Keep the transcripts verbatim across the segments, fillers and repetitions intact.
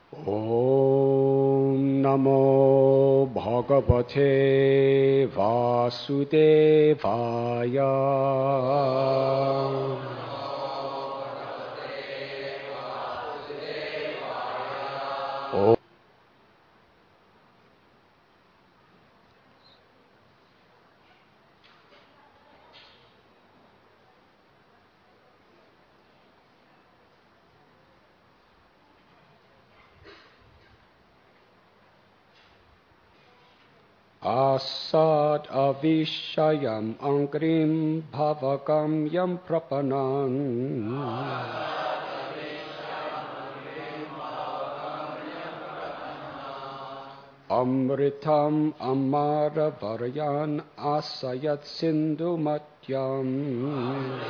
Om Namo Bhagavate Vasudevaya. Om Asad Avishayam Angrim Bhavakam Yam Prapanam Amritam Amara Varayan Asayat Sindhu Matyam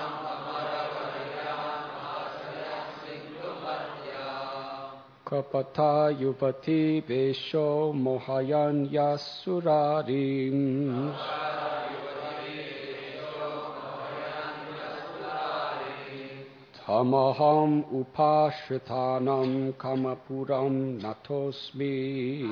Kapata Yuvati Vesho Mohayan Yasurarim Tamaham Upashritanam Kamapuram Natosmi.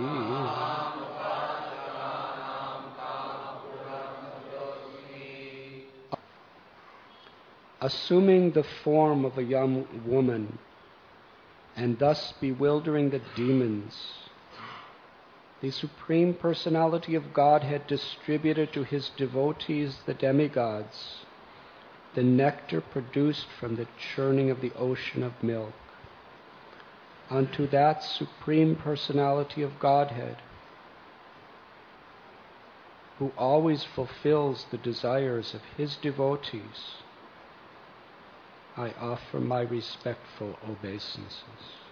Assuming the form of a young woman and thus bewildering the demons, the Supreme Personality of Godhead distributed to his devotees, the demigods, the nectar produced from the churning of the ocean of milk. Unto that Supreme Personality of Godhead, who always fulfills the desires of his devotees, I offer my respectful obeisances.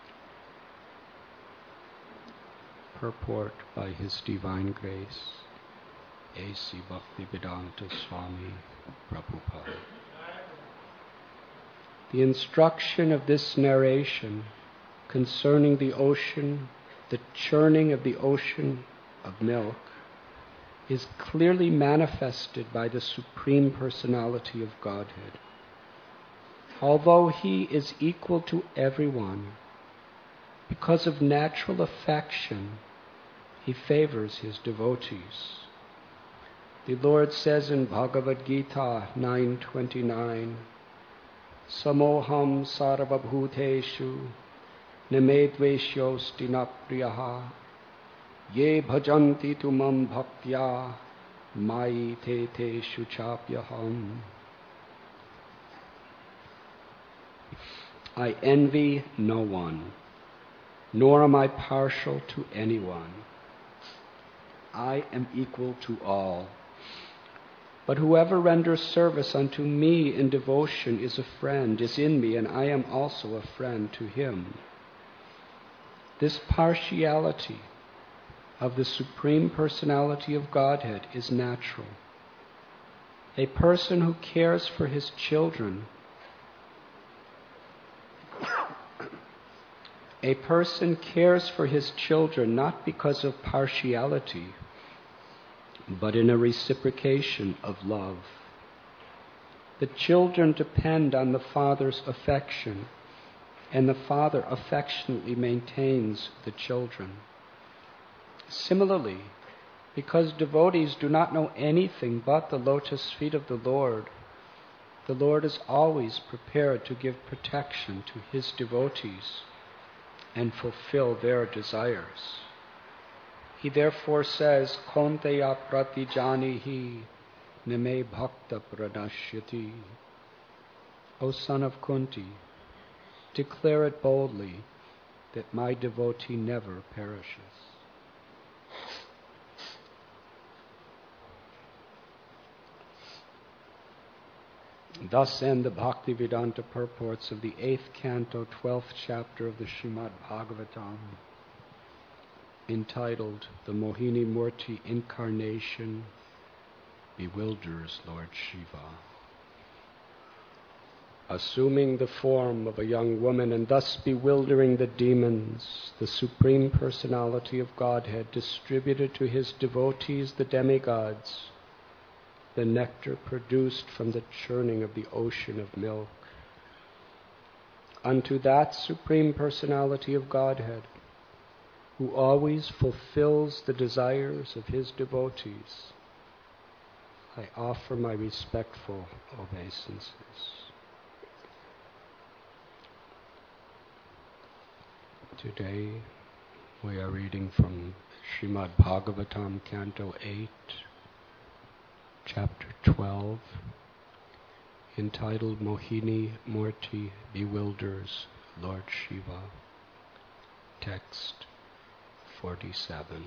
Purport by His Divine Grace, A C Bhaktivedanta Swami Prabhupada. The instruction of this narration concerning the ocean, the churning of the ocean of milk, is clearly manifested by the Supreme Personality of Godhead. Although he is equal to everyone, because of natural affection, he favors his devotees. The Lord says in Bhagavad Gita nine twenty-nine, Samoham sarvabhuteshu namedveshyosti napriyaha ye bhajanti tumam bhaktya mai te te shuchapyaham. I envy no one, nor am I partial to anyone. I am equal to all. But whoever renders service unto me in devotion is a friend, is in me, and I am also a friend to him. This partiality of the Supreme Personality of Godhead is natural. A person who cares for his children A person cares for his children not because of partiality, but in a reciprocation of love. The children depend on the father's affection, and the father affectionately maintains the children. Similarly, because devotees do not know anything but the lotus feet of the Lord, the Lord is always prepared to give protection to his devotees and fulfill their desires. He therefore says, Konteya pratijanihi nime bhakta pranashyati. O son of Kunti, declare it boldly that my devotee never perishes. Thus end the Bhaktivedanta purports of the eighth canto, twelfth chapter of the Srimad Bhagavatam, entitled The Mohini Murti Incarnation Bewilders Lord Shiva. Assuming the form of a young woman and thus bewildering the demons, the Supreme Personality of Godhead distributed to his devotees, the demigods, the nectar produced from the churning of the ocean of milk. unto that Supreme Personality of Godhead, who always fulfills the desires of his devotees, I offer my respectful obeisances. Today we are reading from Srimad Bhagavatam, Canto eight, Chapter twelve, entitled Mohini Murti Bewilders Lord Shiva. Text forty-seven.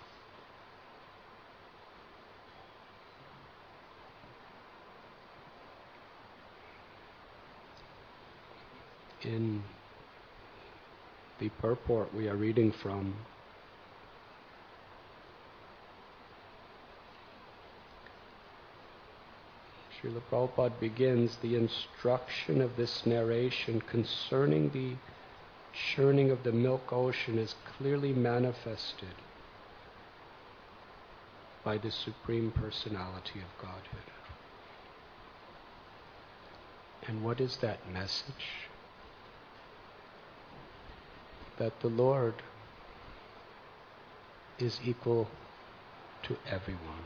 In the purport we are reading from, Srila Prabhupada begins the instruction of this narration concerning the churning of the milk ocean is clearly manifested by the Supreme Personality of Godhead. And what is that message? That the Lord is equal to everyone.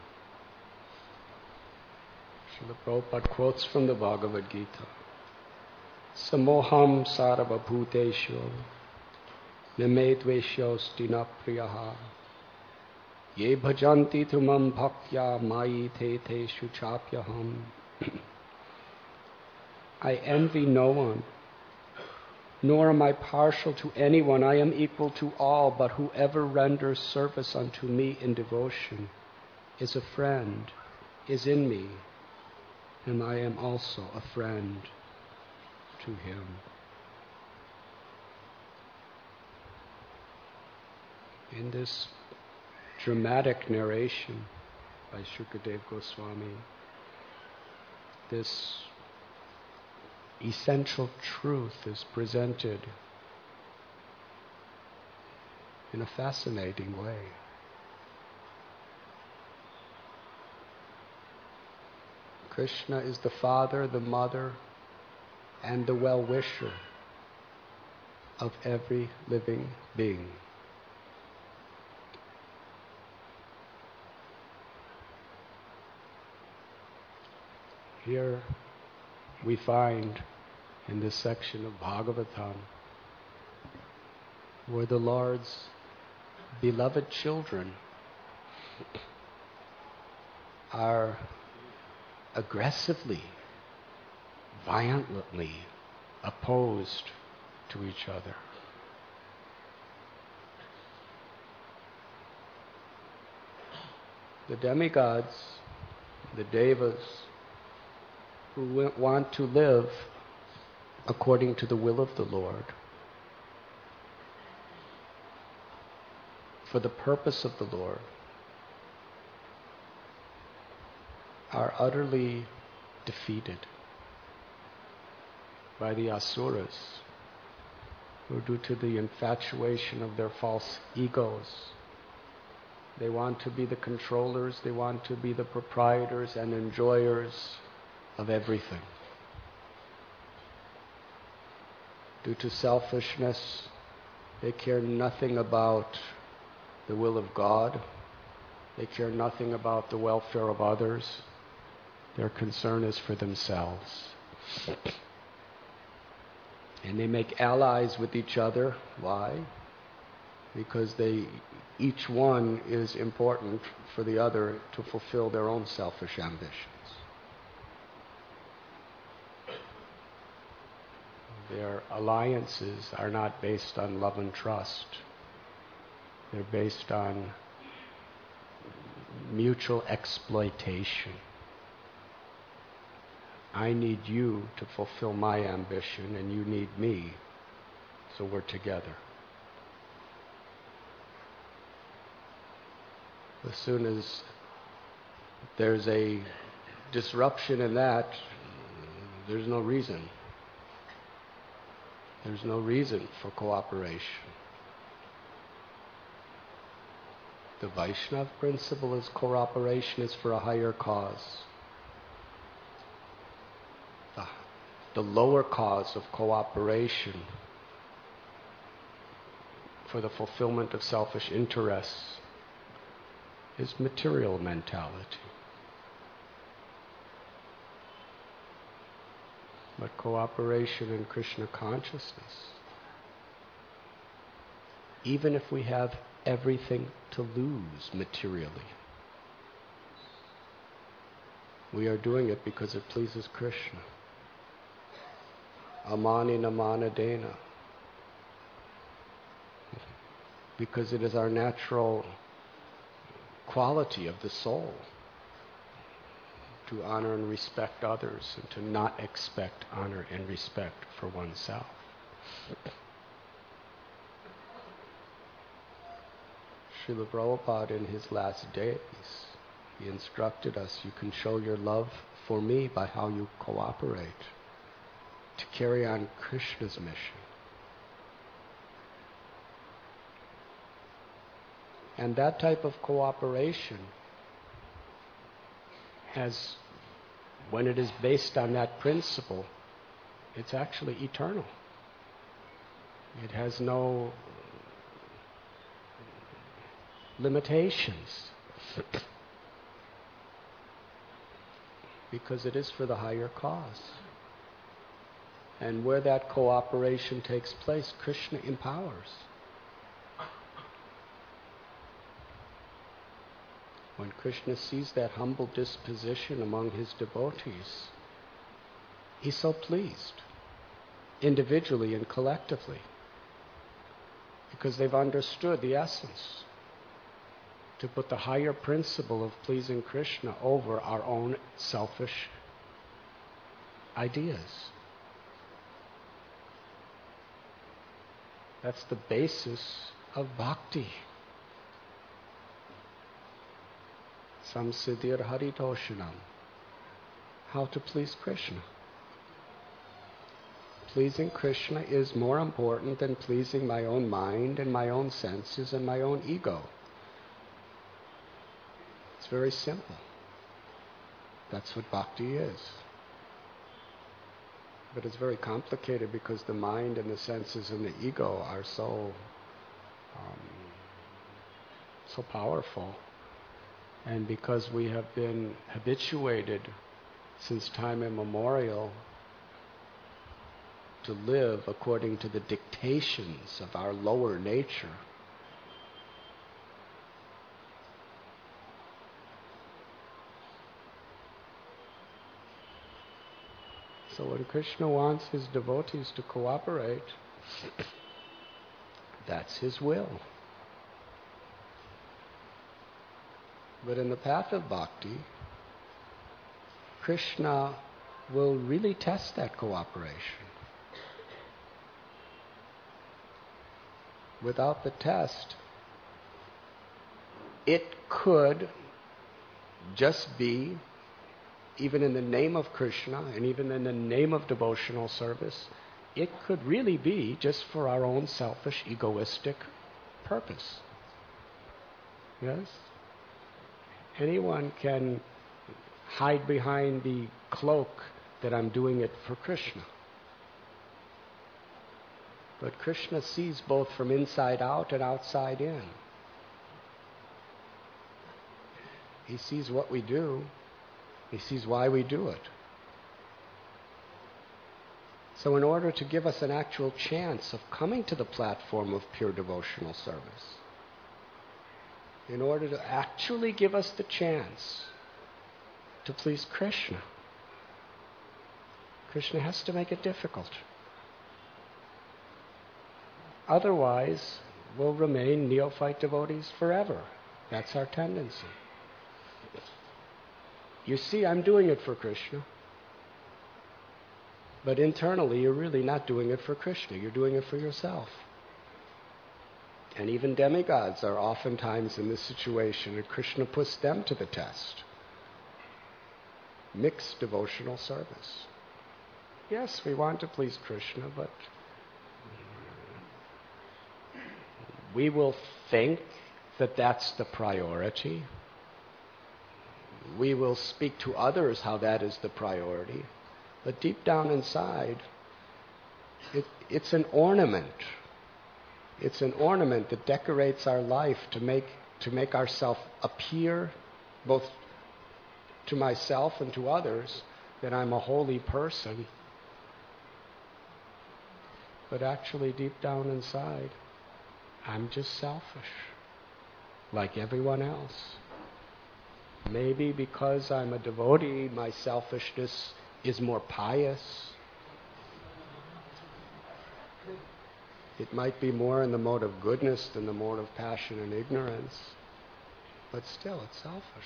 Srila Prabhupada quotes from the Bhagavad Gita, Samoham sarvabhuteshu name dveshyosti na priyaha ye bhajanti tumam bhaktya mayi te te shuchapyaham. I envy no one, nor am I partial to anyone. I am equal to all, but whoever renders service unto me in devotion is a friend, is in me, and I am also a friend to him. In this dramatic narration by Shukadeva Goswami, this essential truth is presented in a fascinating way. Krishna is the father, the mother, and the well-wisher of every living being. Here we find in this section of Bhagavatam where the Lord's beloved children are aggressively, violently opposed to each other. The demigods, the devas, who want to live according to the will of the Lord, for the purpose of the Lord, are utterly defeated by the asuras, who, due to the infatuation of their false egos, they want to be the controllers, they want to be the proprietors and enjoyers of everything. Due to selfishness, they care nothing about the will of God. They care nothing about the welfare of others. Their concern is for themselves. And they make allies with each other. Why? Because they, each one is important for the other to fulfill their own selfish ambitions. Their alliances are not based on love and trust. They're based on mutual exploitation. I need you to fulfill my ambition, and you need me, so we're together. As soon as there's a disruption in that, there's no reason. There's no reason for cooperation. The Vaishnava principle is cooperation is for a higher cause. The, the lower cause of cooperation for the fulfillment of selfish interests is material mentality. But cooperation in Krishna consciousness, even if we have everything to lose materially, we are doing it because it pleases Krishna. Amani namana dena. Because it is our natural quality of the soul to honor and respect others and to not expect honor and respect for oneself. Srila Prabhupada in his last days, he instructed us, you can show your love for me by how you cooperate to carry on Krishna's mission. And that type of cooperation has, when it is based on that principle, it's actually eternal. It has no limitations. Because it is for the higher cause. And where that cooperation takes place, Krishna empowers. When Krishna sees that humble disposition among his devotees, he's so pleased, individually and collectively, because they've understood the essence, to put the higher principle of pleasing Krishna over our own selfish ideas. That's the basis of bhakti. Samsiddhir haritoshanam. How to please Krishna. Pleasing Krishna is more important than pleasing my own mind and my own senses and my own ego. It's very simple. That's what bhakti is. But it's very complicated because the mind and the senses and the ego are so um, so powerful. And because we have been habituated since time immemorial to live according to the dictations of our lower nature, so when Krishna wants his devotees to cooperate, that's his will. But in the path of bhakti, Krishna will really test that cooperation. Without the test, it could just be, even in the name of Krishna and even in the name of devotional service, it could really be just for our own selfish, egoistic purpose. Yes? Anyone can hide behind the cloak that I'm doing it for Krishna. But Krishna sees both from inside out and outside in. He sees what we do. He sees why we do it. So in order to give us an actual chance of coming to the platform of pure devotional service, in order to actually give us the chance to please Krishna, Krishna has to make it difficult. Otherwise, we'll remain neophyte devotees forever. That's our tendency. You see, I'm doing it for Krishna. But internally, you're really not doing it for Krishna. You're doing it for yourself. And even demigods are oftentimes in this situation, and Krishna puts them to the test. Mixed devotional service. Yes, we want to please Krishna, but we will think that that's the priority. We will speak to others how that is the priority. But deep down inside, it, it's an ornament. It's an ornament that decorates our life to make, to make ourselves appear, both to myself and to others, that I'm a holy person. But actually, deep down inside, I'm just selfish, like everyone else. Maybe because I'm a devotee, my selfishness is more pious. It might be more in the mode of goodness than the mode of passion and ignorance, but still it's selfish.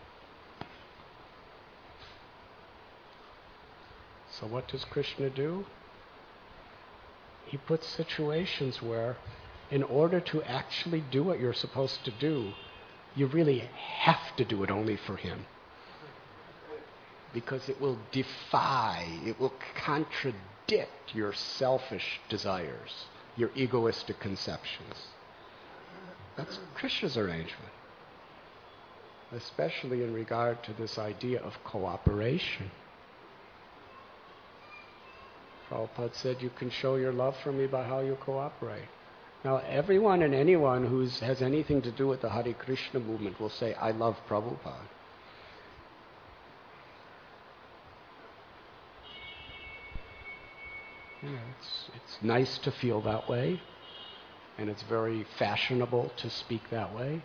So what does Krishna do? He puts situations where, in order to actually do what you're supposed to do, you really have to do it only for him. Because it will defy, it will contradict your selfish desires, your egoistic conceptions. That's Krishna's arrangement. Especially in regard to this idea of cooperation. Prabhupada said, you can show your love for me by how you cooperate. Now, everyone and anyone who has anything to do with the Hare Krishna movement will say, I love Prabhupada. You know, it's, it's nice to feel that way, and it's very fashionable to speak that way.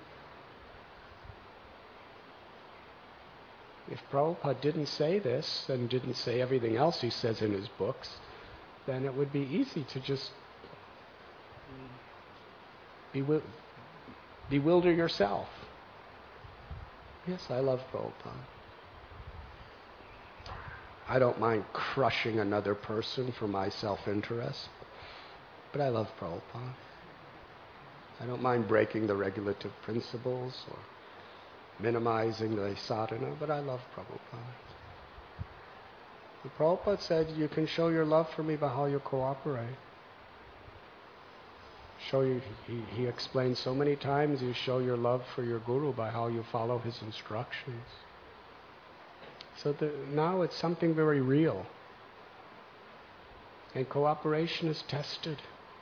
If Prabhupada didn't say this and didn't say everything else he says in his books, then it would be easy to just bewil- bewilder yourself. Yes, I love Prabhupada. I don't mind crushing another person for my self-interest, but I love Prabhupada. I don't mind breaking the regulative principles or minimizing the sadhana, but I love Prabhupada. The Prabhupada said, you can show your love for me by how you cooperate. Show you, he, he explained so many times, you show your love for your guru by how you follow his instructions. So the, now it's something very real. And cooperation is tested.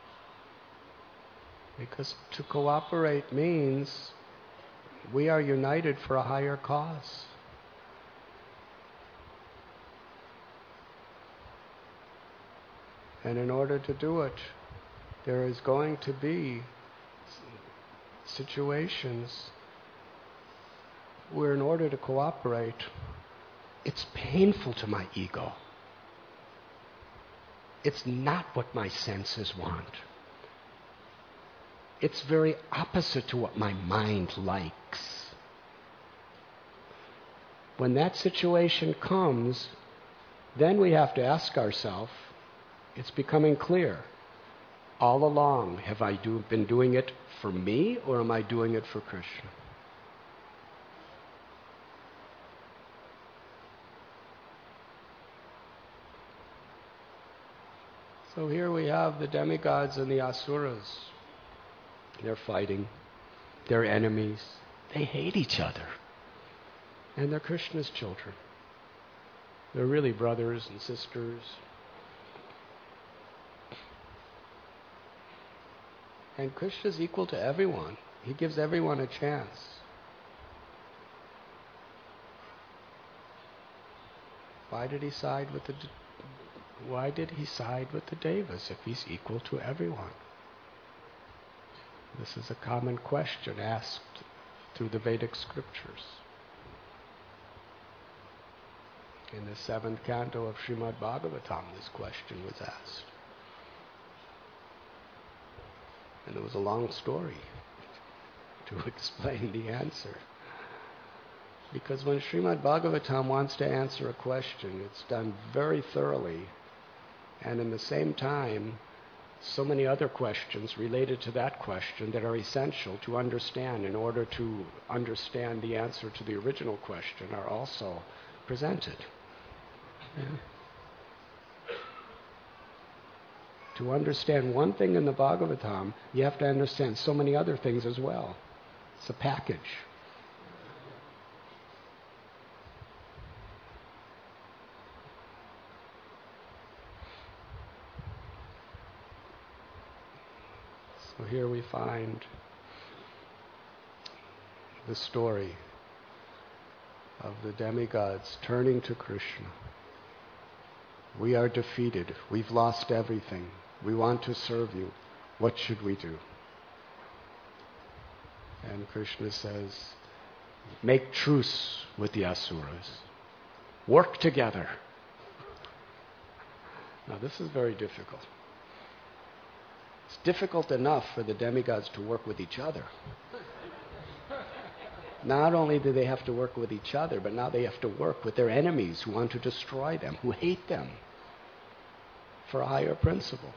Because to cooperate means we are united for a higher cause. And in order to do it, there is going to be situations where in order to cooperate, it's painful to my ego. It's not what my senses want. It's very opposite to what my mind likes. When that situation comes, then we have to ask ourselves, it's becoming clear. All along, have I do, been doing it for me, or am I doing it for Krishna? So here we have the demigods and the asuras. They're fighting. They're enemies. They hate each other. And they're Krishna's children. They're really brothers and sisters. And Krishna's equal to everyone. He gives everyone a chance. Why did he side with the Why did he side with the Devas if he's equal to everyone? This is a common question asked through the Vedic scriptures. In the seventh canto of Srimad Bhagavatam, this question was asked. And it was a long story to explain the answer. Because when Srimad Bhagavatam wants to answer a question, it's done very thoroughly. And in the same time, so many other questions related to that question that are essential to understand in order to understand the answer to the original question are also presented. Yeah. To understand one thing in the Bhagavatam, you have to understand so many other things as well. It's a package. here we find the story of the demigods turning to Krishna. We are defeated. We've lost everything. We want to serve you. What should we do? And Krishna says, make truce with the asuras. Work together. Now this is very difficult. It's difficult enough for the demigods to work with each other. Not only do they have to work with each other, but now they have to work with their enemies who want to destroy them, who hate them, for a higher principle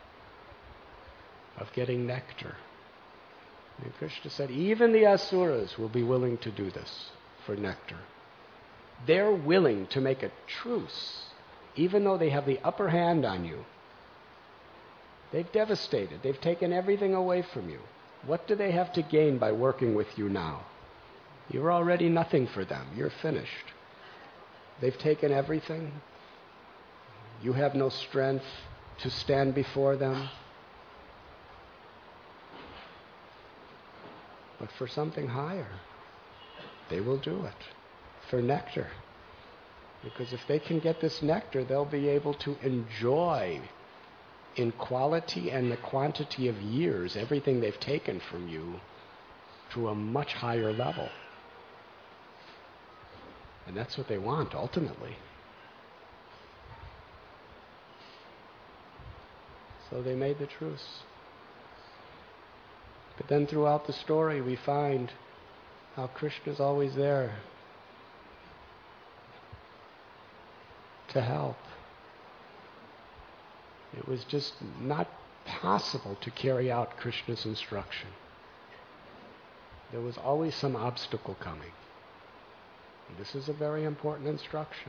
of getting nectar. And Krishna said, even the asuras will be willing to do this for nectar. They're willing to make a truce, even though they have the upper hand on you. They've devastated. They've taken everything away from you. What do they have to gain by working with you now? You're already nothing for them. You're finished. They've taken everything. You have no strength to stand before them. But for something higher, they will do it. For nectar. Because if they can get this nectar, they'll be able to enjoy in quality and the quantity of years everything they've taken from you to a much higher level. And that's what they want, ultimately. So they made the truce. But then throughout the story we find how Krishna's always there to help. It was just not possible to carry out Krishna's instruction. There was always some obstacle coming. And this is a very important instruction.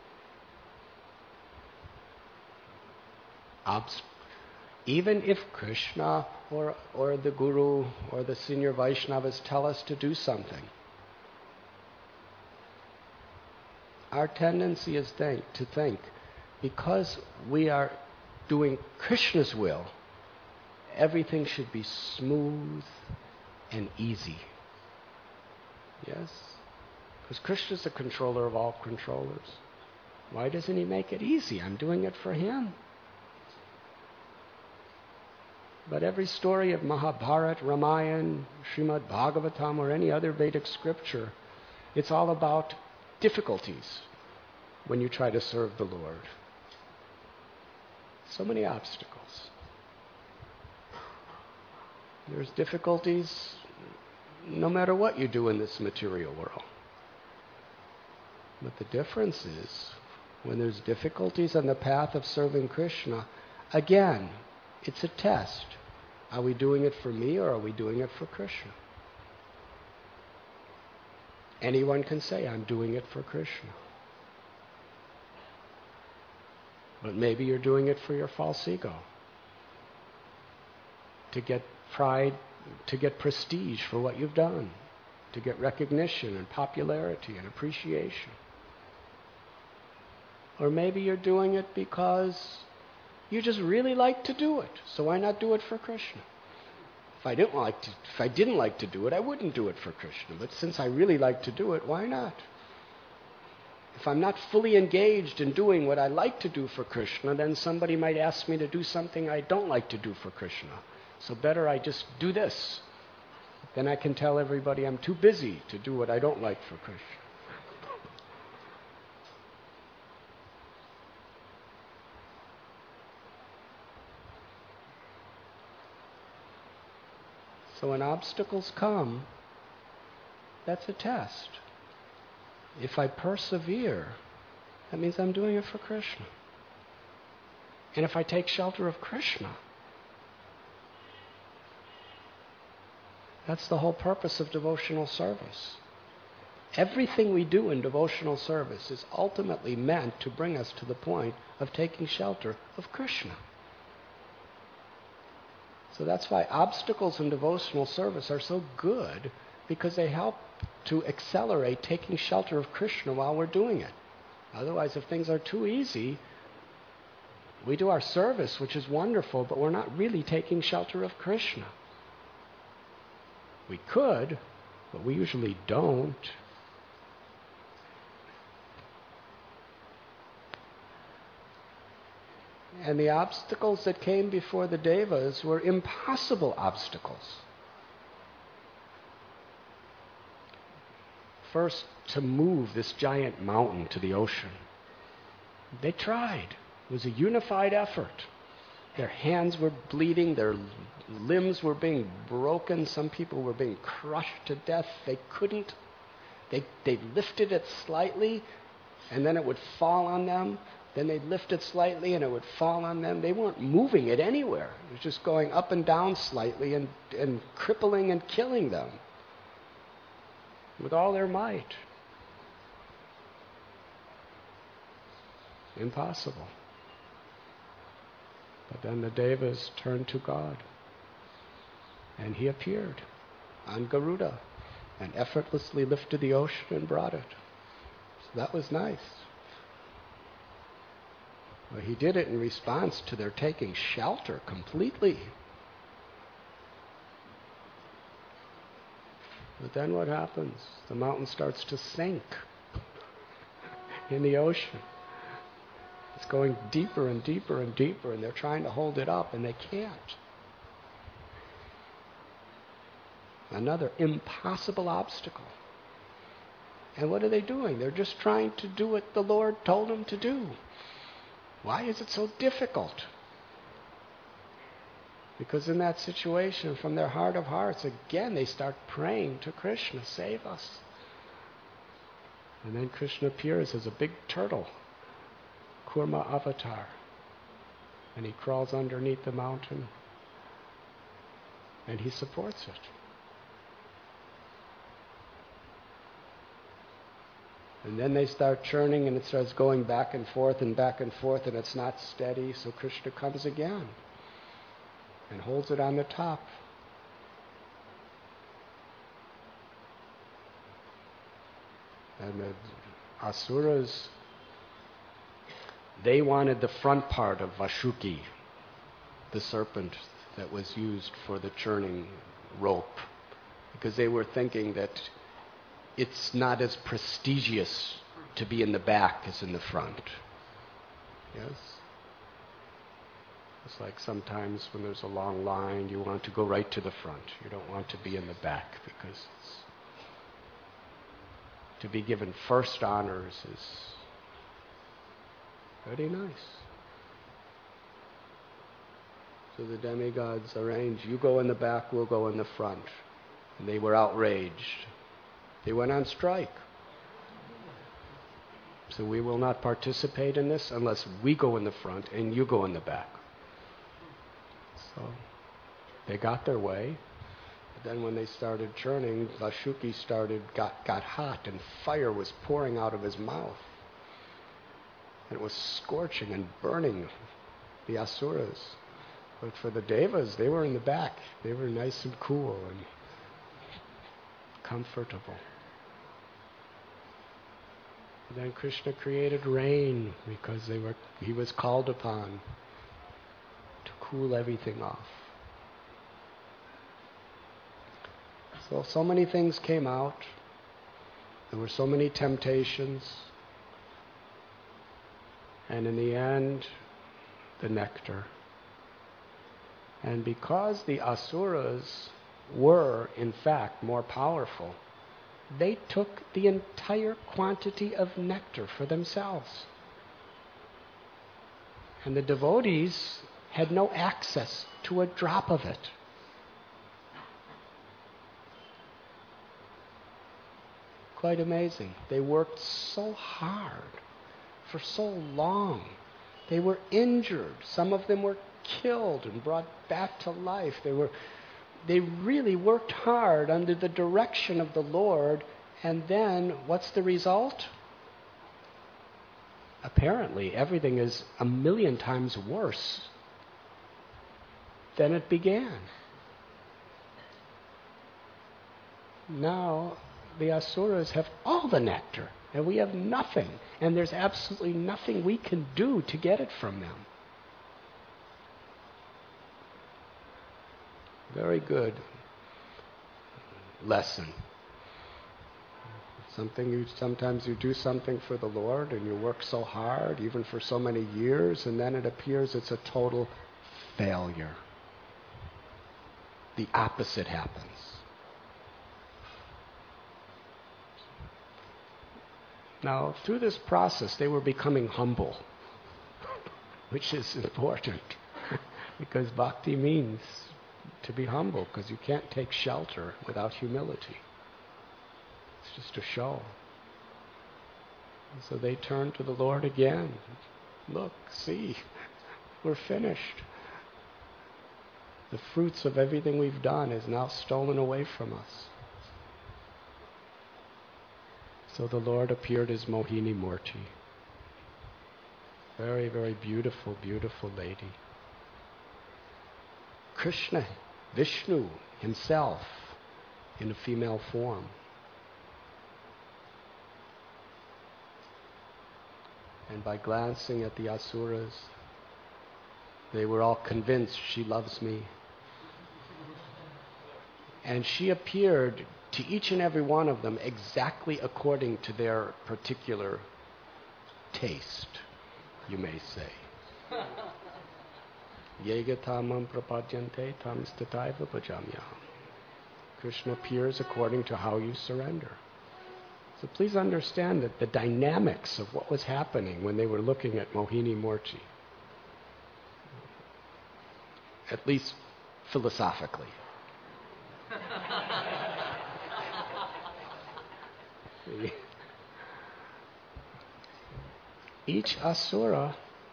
Obst- Even if Krishna or, or the Guru or the senior Vaishnavas tell us to do something, our tendency is think, to think, because we are doing Krishna's will, everything should be smooth and easy. Yes? Because Krishna's the controller of all controllers. Why doesn't he make it easy? I'm doing it for him. But every story of Mahabharata, Ramayana, Srimad Bhagavatam, or any other Vedic scripture, it's all about difficulties when you try to serve the Lord. So many obstacles. There's difficulties no matter what you do in this material world. But the difference is, when there's difficulties on the path of serving Krishna, again, it's a test. Are we doing it for me or are we doing it for Krishna? Anyone can say, I'm doing it for Krishna. But maybe you're doing it for your false ego. To get pride, to get prestige for what you've done. To get recognition and popularity and appreciation. Or maybe you're doing it because you just really like to do it. So why not do it for Krishna? If I didn't like to, if I didn't like to do it, I wouldn't do it for Krishna. But since I really like to do it, why not? If I'm not fully engaged in doing what I like to do for Krishna, then somebody might ask me to do something I don't like to do for Krishna. So better I just do this. Then I can tell everybody I'm too busy to do what I don't like for Krishna. So when obstacles come, that's a test. If I persevere, that means I'm doing it for Krishna. And if I take shelter of Krishna, that's the whole purpose of devotional service. Everything we do in devotional service is ultimately meant to bring us to the point of taking shelter of Krishna. So that's why obstacles in devotional service are so good, because they help to accelerate taking shelter of Krishna while we're doing it. Otherwise, if things are too easy, we do our service, which is wonderful, but we're not really taking shelter of Krishna. We could, but we usually don't. And the obstacles that came before the Devas were impossible obstacles. First, to move this giant mountain to the ocean. They tried. It was a unified effort. Their hands were bleeding, their limbs were being broken, some people were being crushed to death. They couldn't. They, they lifted it slightly, and then it would fall on them. Then they'd lift it slightly, and it would fall on them. They weren't moving it anywhere. It was just going up and down slightly and, and crippling and killing them with all their might. Impossible. But then the Devas turned to God, and He appeared on Garuda and effortlessly lifted the ocean and brought it. So that was nice. Well, He did it in response to their taking shelter completely. But then what happens? The mountain starts to sink in the ocean. It's going deeper and deeper and deeper, and they're trying to hold it up, and they can't. Another impossible obstacle. And what are they doing? They're just trying to do what the Lord told them to do. Why is it so difficult? Because in that situation, from their heart of hearts, again, they start praying to Krishna, save us. And then Krishna appears as a big turtle, Kurma avatar. And He crawls underneath the mountain, and He supports it. And then they start churning, and it starts going back and forth and back and forth, and it's not steady, so Krishna comes again and holds it on the top. And the Asuras, they wanted the front part of Vashuki, the serpent that was used for the churning rope, because they were thinking that it's not as prestigious to be in the back as in the front. Yes? It's like sometimes when there's a long line, you want to go right to the front. You don't want to be in the back, because it's, to be given first honors is very nice. So the demigods arranged, you go in the back, we'll go in the front. And they were outraged. They went on strike. So we will not participate in this unless we go in the front and you go in the back. So they got their way. But then when they started churning, Vashuki started got, got hot, and fire was pouring out of his mouth. And it was scorching and burning the Asuras. But for the Devas, they were in the back. They were nice and cool and comfortable. And then Krishna created rain because they were he was called upon to cool everything off. So, so many things came out. There were so many temptations. And in the end, the nectar. And because the Asuras were, in fact, more powerful, they took the entire quantity of nectar for themselves. And the devotees had no access to a drop of it. Quite amazing. They worked so hard for so long. They were injured. Some of them were killed and brought back to life. They were They really worked hard under the direction of the Lord, and then what's the result? Apparently, everything is a million times worse than it began. Now, the Asuras have all the nectar, and we have nothing, and there's absolutely nothing we can do to get it from them. Very good. lesson. Something you sometimes you do something for the Lord and you work so hard, even for so many years, and then it appears it's a total failure. The opposite happens. Now, through this process, they were becoming humble, which is important, because bhakti means to be humble, because you can't take shelter without humility. It's just a show. And so they turned to the Lord again. Look, see, we're finished. The fruits of everything we've done is now stolen away from us. So the Lord appeared as Mohini Murti. Very, very beautiful, beautiful lady. Krishna, Vishnu himself, in a female form. And by glancing at the asuras, they were all convinced she loves me. And she appeared to each and every one of them exactly according to their particular taste, you may say. Yegatamam prapadyante tam stataiva bhajamyaham. Krishna appears according to how you surrender. So please understand that the dynamics of what was happening when they were looking at Mohini Murti, at least philosophically. Each asura,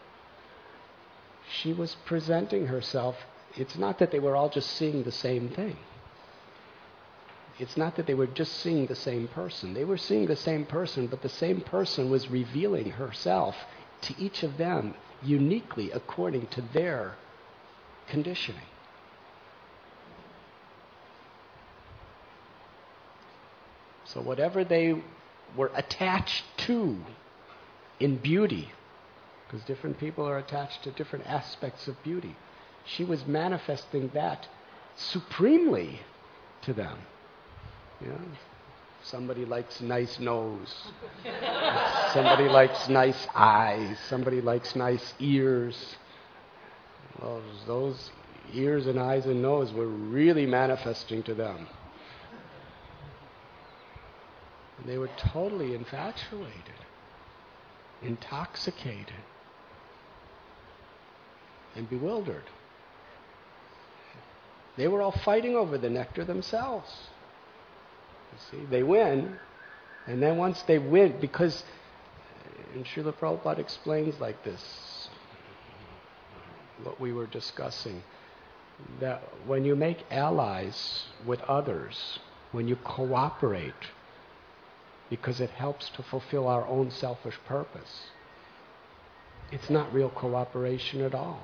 she was presenting herself. It's not that they were all just seeing the same thing. It's not that they were just seeing the same person. They were seeing the same person, but the same person was revealing herself to each of them uniquely according to their conditioning. So whatever they were attached to in beauty, because different people are attached to different aspects of beauty, she was manifesting that supremely to them. You know, somebody likes nice nose. Somebody likes nice eyes. Somebody likes nice ears. Well, those ears and eyes and nose were really manifesting to them. And they were totally infatuated, intoxicated, and bewildered. They were all fighting over the nectar themselves. You see, they win, and then once they win, because, and Srila Prabhupada explains like this, what we were discussing, that when you make allies with others, when you cooperate, because it helps to fulfill our own selfish purpose, it's not real cooperation at all.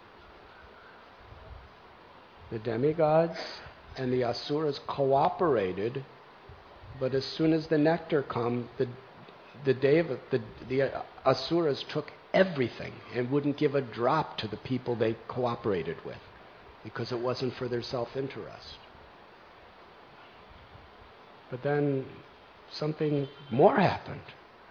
The demigods and the asuras cooperated, but as soon as the nectar come, the the deva, the, the asuras took everything and wouldn't give a drop to the people they cooperated with, because it wasn't for their self-interest. But then something more happened.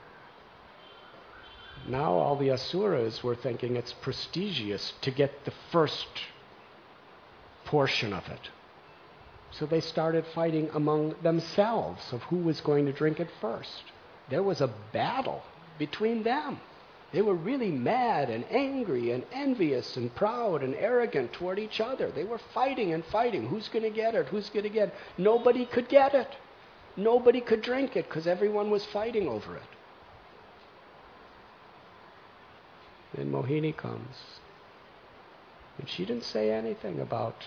Now all the asuras were thinking it's prestigious to get the first portion of it. So they started fighting among themselves of who was going to drink it first. There was a battle between them. They were really mad and angry and envious and proud and arrogant toward each other. They were fighting and fighting. Who's going to get it? Who's going to get it? Nobody could get it. Nobody could drink it because everyone was fighting over it. Then Mohini comes. And she didn't say anything about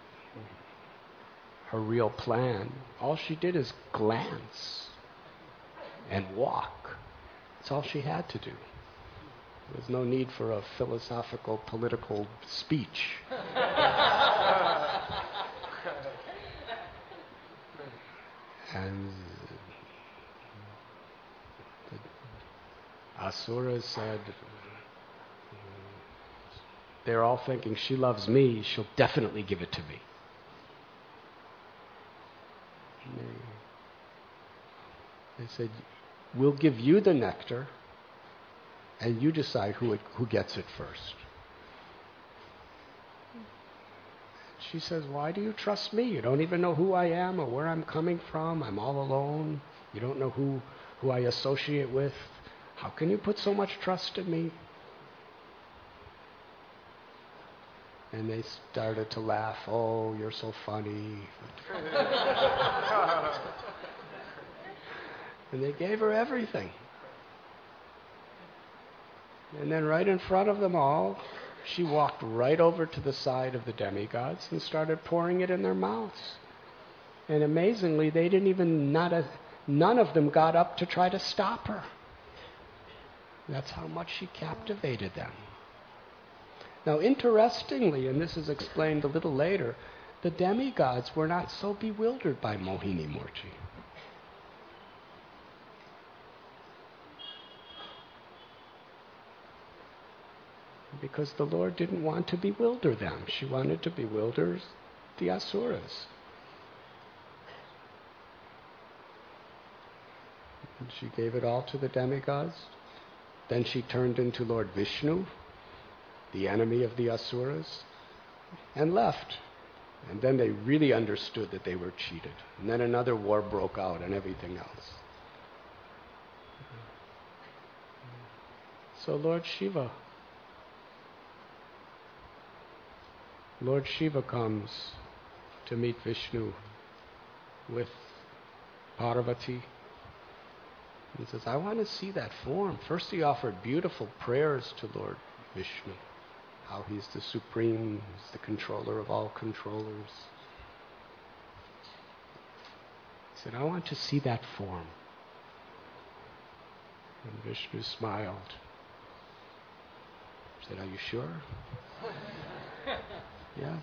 her real plan. All she did is glance and walk. That's all she had to do. There's no need for a philosophical, political speech. And the asuras said, they're all thinking, she loves me, she'll definitely give it to me. They, they said, we'll give you the nectar, and you decide who it, who gets it first. She says, why do you trust me? You don't even know who I am or where I'm coming from. I'm all alone. You don't know who, who I associate with. How can you put so much trust in me? And they started to laugh. Oh, you're so funny. And they gave her everything. And then right in front of them all, she walked right over to the side of the demigods and started pouring it in their mouths. And amazingly, they didn't even, not a, none of them got up to try to stop her. That's how much she captivated them. Now, interestingly, and this is explained a little later, the demigods were not so bewildered by Mohini Murti. Because the Lord didn't want to bewilder them. She wanted to bewilder the asuras. And she gave it all to the demigods. Then she turned into Lord Vishnu, the enemy of the asuras, and left. And then they really understood that they were cheated. And then another war broke out and everything else. So Lord Shiva, Lord Shiva comes to meet Vishnu with Parvati. He says, I want to see that form. First he offered beautiful prayers to Lord Vishnu, how he's the supreme, he's the controller of all controllers. He said, I want to see that form. And Vishnu smiled. He said, are you sure? Yes.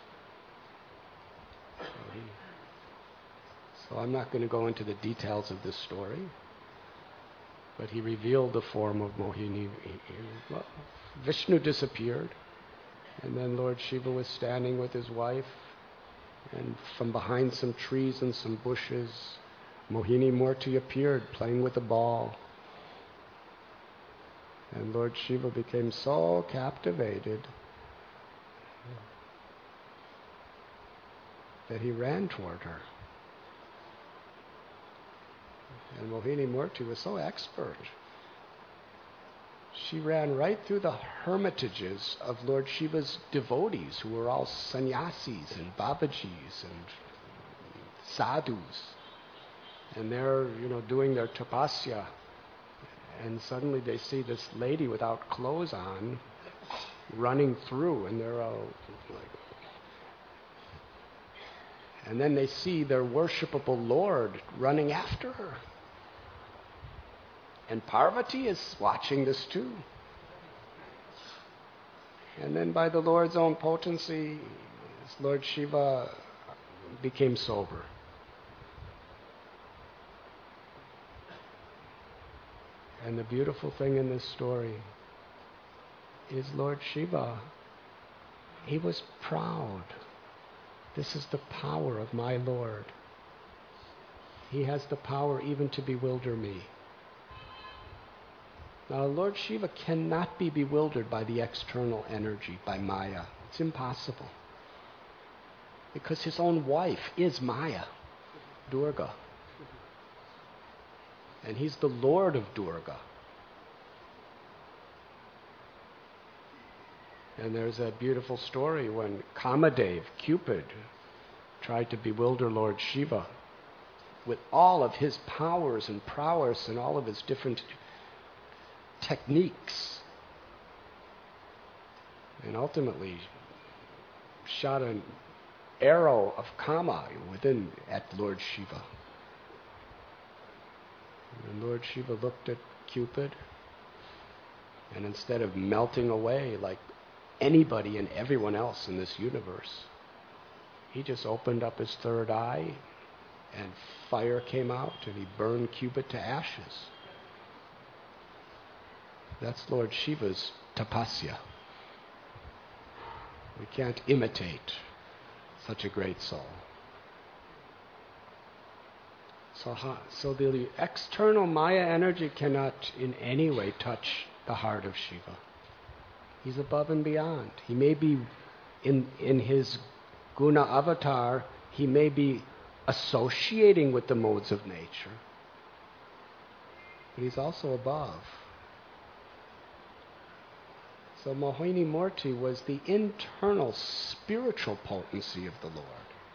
So, he, so I'm not going to go into the details of this story, but he revealed the form of Mohini. He, he, well, Vishnu disappeared, and then Lord Shiva was standing with his wife, and from behind some trees and some bushes, Mohini Murti appeared, playing with a ball. And Lord Shiva became so captivated that he ran toward her. And Mohini Murti was so expert. She ran right through the hermitages of Lord Shiva's devotees, who were all sannyasis and babajis and sadhus. And they're, you know, doing their tapasya. And suddenly they see this lady without clothes on running through, and they're all like... And then they see their worshipable Lord running after her. And Parvati is watching this too. And then by the Lord's own potency, Lord Shiva became sober. And the beautiful thing in this story is Lord Shiva, he was proud. This is the power of my Lord. He has the power even to bewilder me. Now, Lord Shiva cannot be bewildered by the external energy, by Maya. It's impossible. Because his own wife is Maya, Durga. And he's the Lord of Durga. And there's a beautiful story when Kamadev, Cupid, tried to bewilder Lord Shiva with all of his powers and prowess and all of his different techniques. And ultimately shot an arrow of Kama within at Lord Shiva. And Lord Shiva looked at Cupid, and instead of melting away like anybody and everyone else in this universe, he just opened up his third eye, and fire came out, and he burned Cupid to ashes. That's Lord Shiva's tapasya. We can't imitate such a great soul. So, so the external Maya energy cannot in any way touch the heart of Shiva. He's above and beyond. He may be in, in his guna avatar, he may be associating with the modes of nature, but he's also above. So Mohini Murti was the internal spiritual potency of the Lord.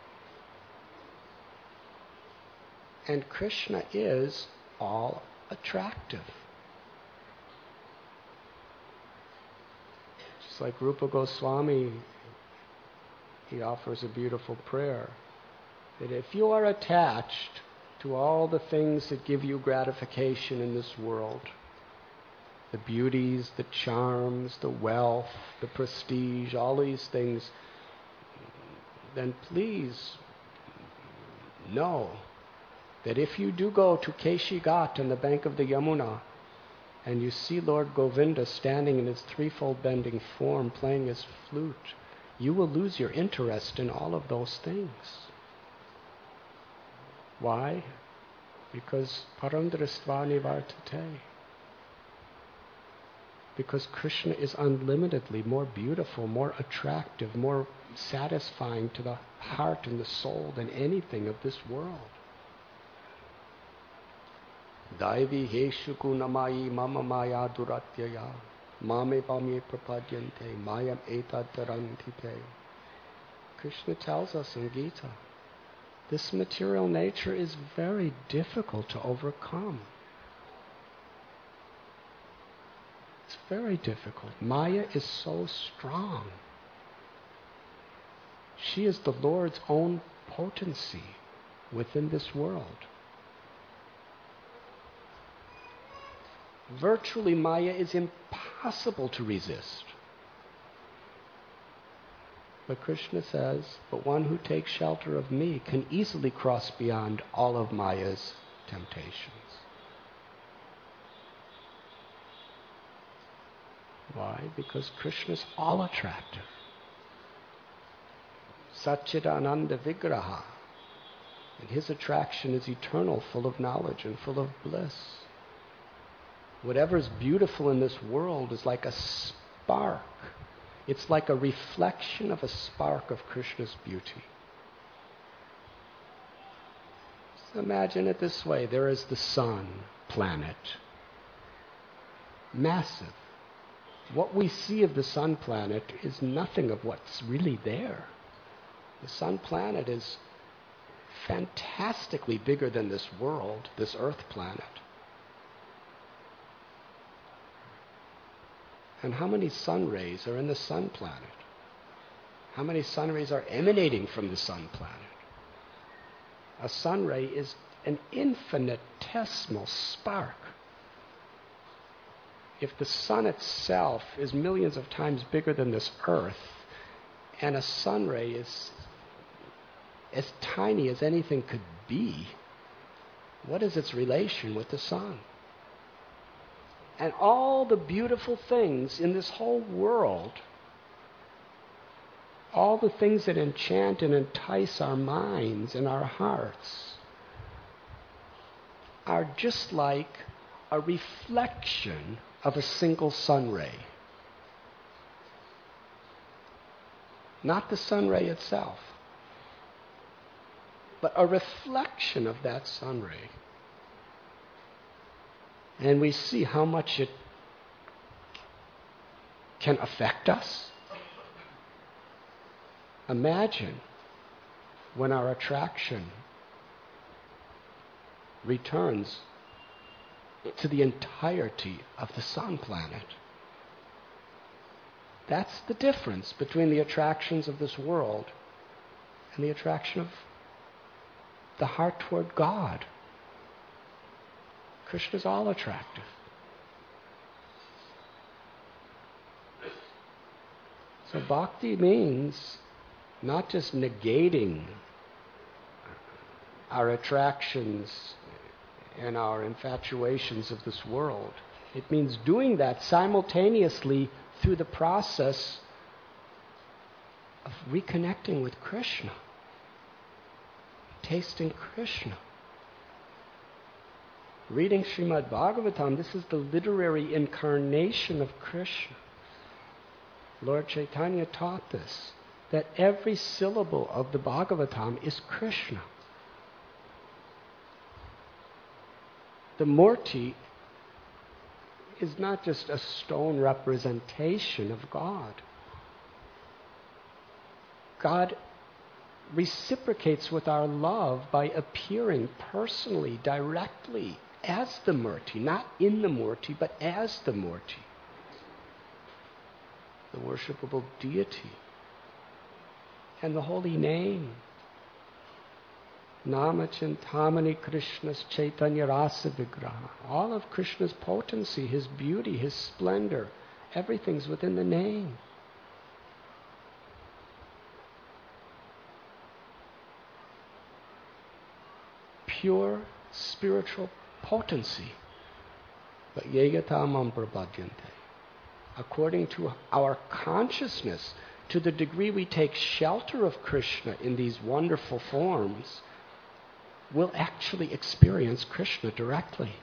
And Krishna is all attractive. Just like Rupa Goswami, he offers a beautiful prayer that if you are attached to all the things that give you gratification in this world, the beauties, the charms, the wealth, the prestige, all these things, then please know that if you do go to Keshi Ghat on the bank of the Yamuna and you see Lord Govinda standing in his threefold bending form playing his flute, you will lose your interest in all of those things. Why? Because Paramdristvani Vartate. Because Krishna is unlimitedly more beautiful, more attractive, more satisfying to the heart and the soul than anything of this world. Daivi heshu kunamayi mama maya duratyaya mame pamye prapadyante mayam etadtarantite. Krishna tells us in Gita, this material nature is very difficult to overcome. It's very difficult. Maya is so strong. She is the Lord's own potency within this world. Virtually, Maya is impossible to resist. But Krishna says, but one who takes shelter of me can easily cross beyond all of Maya's temptations. Why? Because Krishna is all attractive. Satchidananda Vigraha. And his attraction is eternal, full of knowledge and full of bliss. Whatever is beautiful in this world is like a spark. It's like a reflection of a spark of Krishna's beauty. So imagine it this way. There is the sun, planet. Massive. What we see of the sun planet is nothing of what's really there. The sun planet is fantastically bigger than this world, this earth planet. And how many sun rays are in the sun planet? How many sun rays are emanating from the sun planet? A sun ray is an infinitesimal spark. If the sun itself is millions of times bigger than this earth, and a sun ray is as tiny as anything could be, what is its relation with the sun? And all the beautiful things in this whole world, all the things that enchant and entice our minds and our hearts, are just like a reflection of a single sun ray. Not the sun ray itself, but a reflection of that sun ray. And we see how much it can affect us. Imagine when our attraction returns to the entirety of the sun planet. That's the difference between the attractions of this world and the attraction of the heart toward God. Krishna is all attractive. So bhakti means not just negating our attractions and our infatuations of this world. It means doing that simultaneously through the process of reconnecting with Krishna, tasting Krishna. reading Srimad Bhagavatam, this is the literary incarnation of Krishna. Lord Chaitanya taught this, that every syllable of the Bhagavatam is Krishna. The Murti is not just a stone representation of God. God reciprocates with our love by appearing personally, directly, as the Murti, not in the Murti, but as the Murti, the worshipable deity. And the holy name, Nama Chintamani Krishna's Chaitanya Rasa Vigraha. All of Krishna's potency, his beauty, his splendor, everything's within the name. Pure spiritual potency. But yegatamam prabhadyante. According to our consciousness, to the degree we take shelter of Krishna in these wonderful forms, we'll actually experience Krishna directly.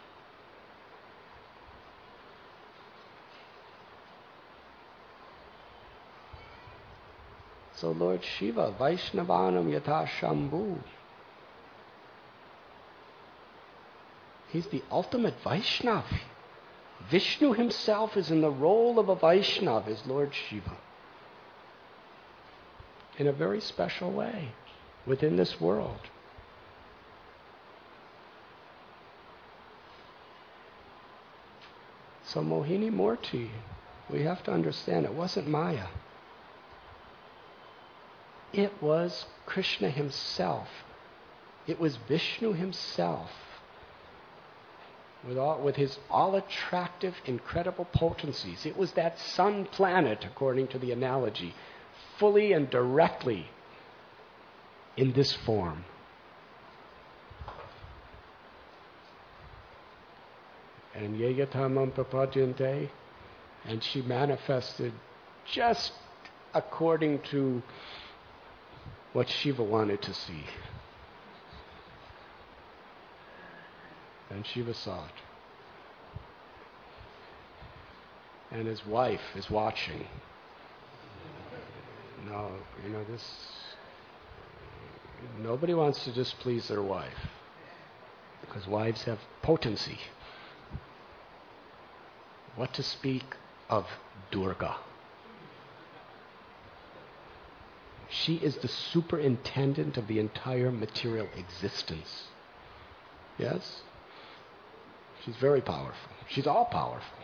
So Lord Shiva, Vaishnavanam Yatha Shambhu, he's the ultimate Vaishnav. Vishnu himself is in the role of a Vaishnav as Lord Shiva. In a very special way, within this world. So Mohini Murti, we have to understand, it wasn't Maya. It was Krishna himself. It was Vishnu himself. With, all, with his all-attractive, incredible potencies. It was that sun planet, according to the analogy, fully and directly in this form. And yegatamam prapadyante, and she manifested just according to what Shiva wanted to see. And Shiva saw it. And his wife is watching. No, you know, this, nobody wants to displease their wife, because wives have potency. What to speak of Durga? She is the superintendent of the entire material existence. Yes? She's very powerful. She's all powerful.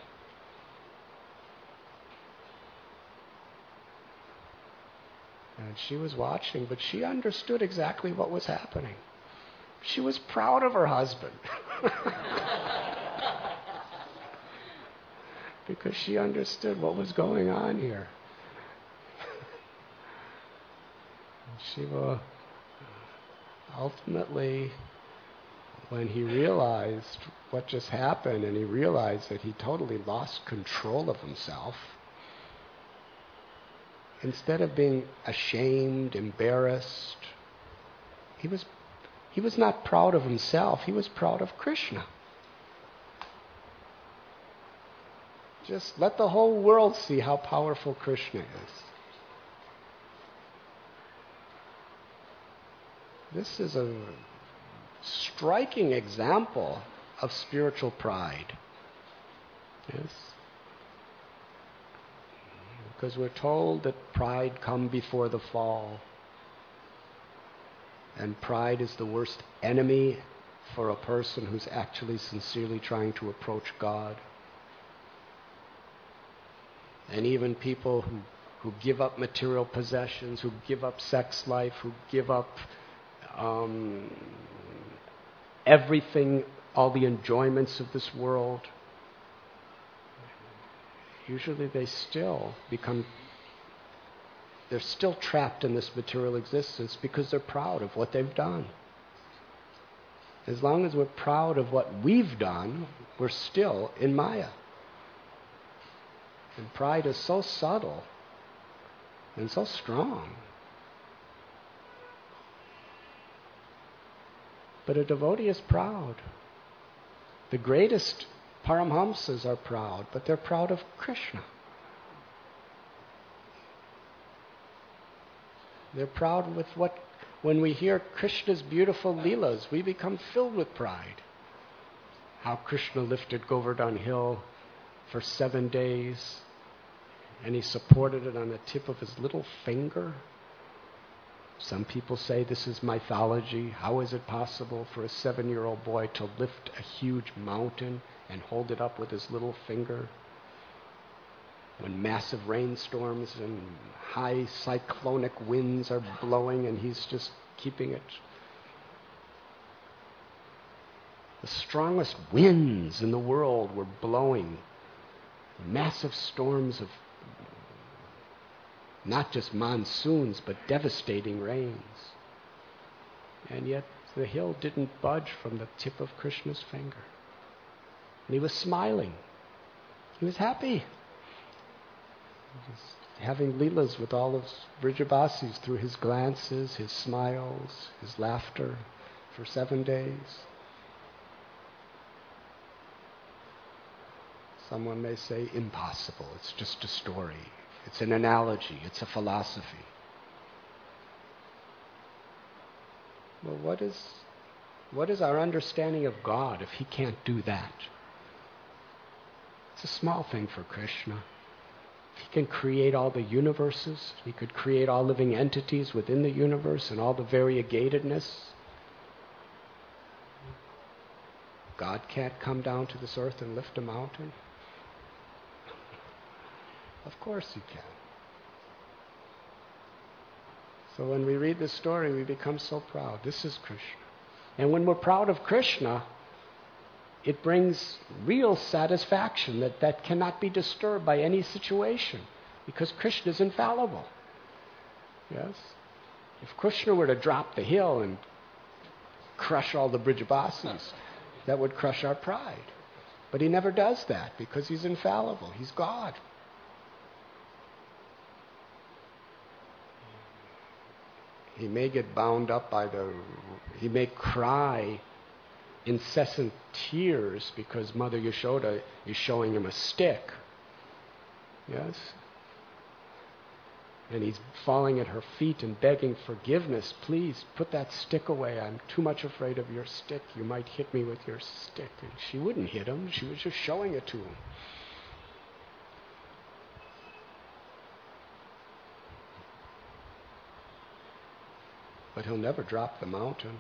And she was watching, but she understood exactly what was happening. She was proud of her husband. Because she understood what was going on here. Shiva, ultimately, when he realized what just happened, and he realized that he totally lost control of himself, instead of being ashamed, embarrassed, he was, he was not proud of himself, he was proud of Krishna. Just let the whole world see how powerful Krishna is. This is a striking example of spiritual pride. Yes? Because we're told that pride comes before the fall. And pride is the worst enemy for a person who's actually sincerely trying to approach God. And even people who, who give up material possessions, who give up sex life, who give up um, everything, all the enjoyments of this world, usually they still become, they're still trapped in this material existence because they're proud of what they've done. As long as we're proud of what we've done, we're still in Maya. And pride is so subtle and so strong. But a devotee is proud. The greatest Paramhamsas are proud, but they're proud of Krishna. They're proud with what, when we hear Krishna's beautiful leelas, we become filled with pride. How Krishna lifted Govardhan Hill for seven days, and he supported it on the tip of his little finger. Some people say this is mythology. How is it possible for a seven-year-old boy to lift a huge mountain and hold it up with his little finger? When massive rainstorms and high cyclonic winds are blowing and he's just keeping it. The strongest winds in the world were blowing. Massive storms of not just monsoons, but devastating rains. And yet the hill didn't budge from the tip of Krishna's finger. And he was smiling. He was happy. Just having leelas with all of Vrijabasis through his glances, his smiles, his laughter for seven days. Someone may say, impossible. It's just a story. It's an analogy. It's a philosophy. Well, what is, what is our understanding of God if he can't do that? It's a small thing for Krishna. He can create all the universes. He could create all living entities within the universe and all the variegatedness. God can't come down to this earth and lift a mountain. Of course he can. So when we read this story, we become so proud. This is Krishna. And when we're proud of Krishna, it brings real satisfaction that, that cannot be disturbed by any situation, because Krishna is infallible. Yes? If Krishna were to drop the hill and crush all the Vrijabasis, that would crush our pride. But he never does that because he's infallible. He's God. He may get bound up by the... He may cry incessant tears because Mother Yashoda is showing him a stick. Yes? And he's falling at her feet and begging forgiveness. Please, put that stick away. I'm too much afraid of your stick. You might hit me with your stick. And she wouldn't hit him. She was just showing it to him. But he'll never drop the mountain.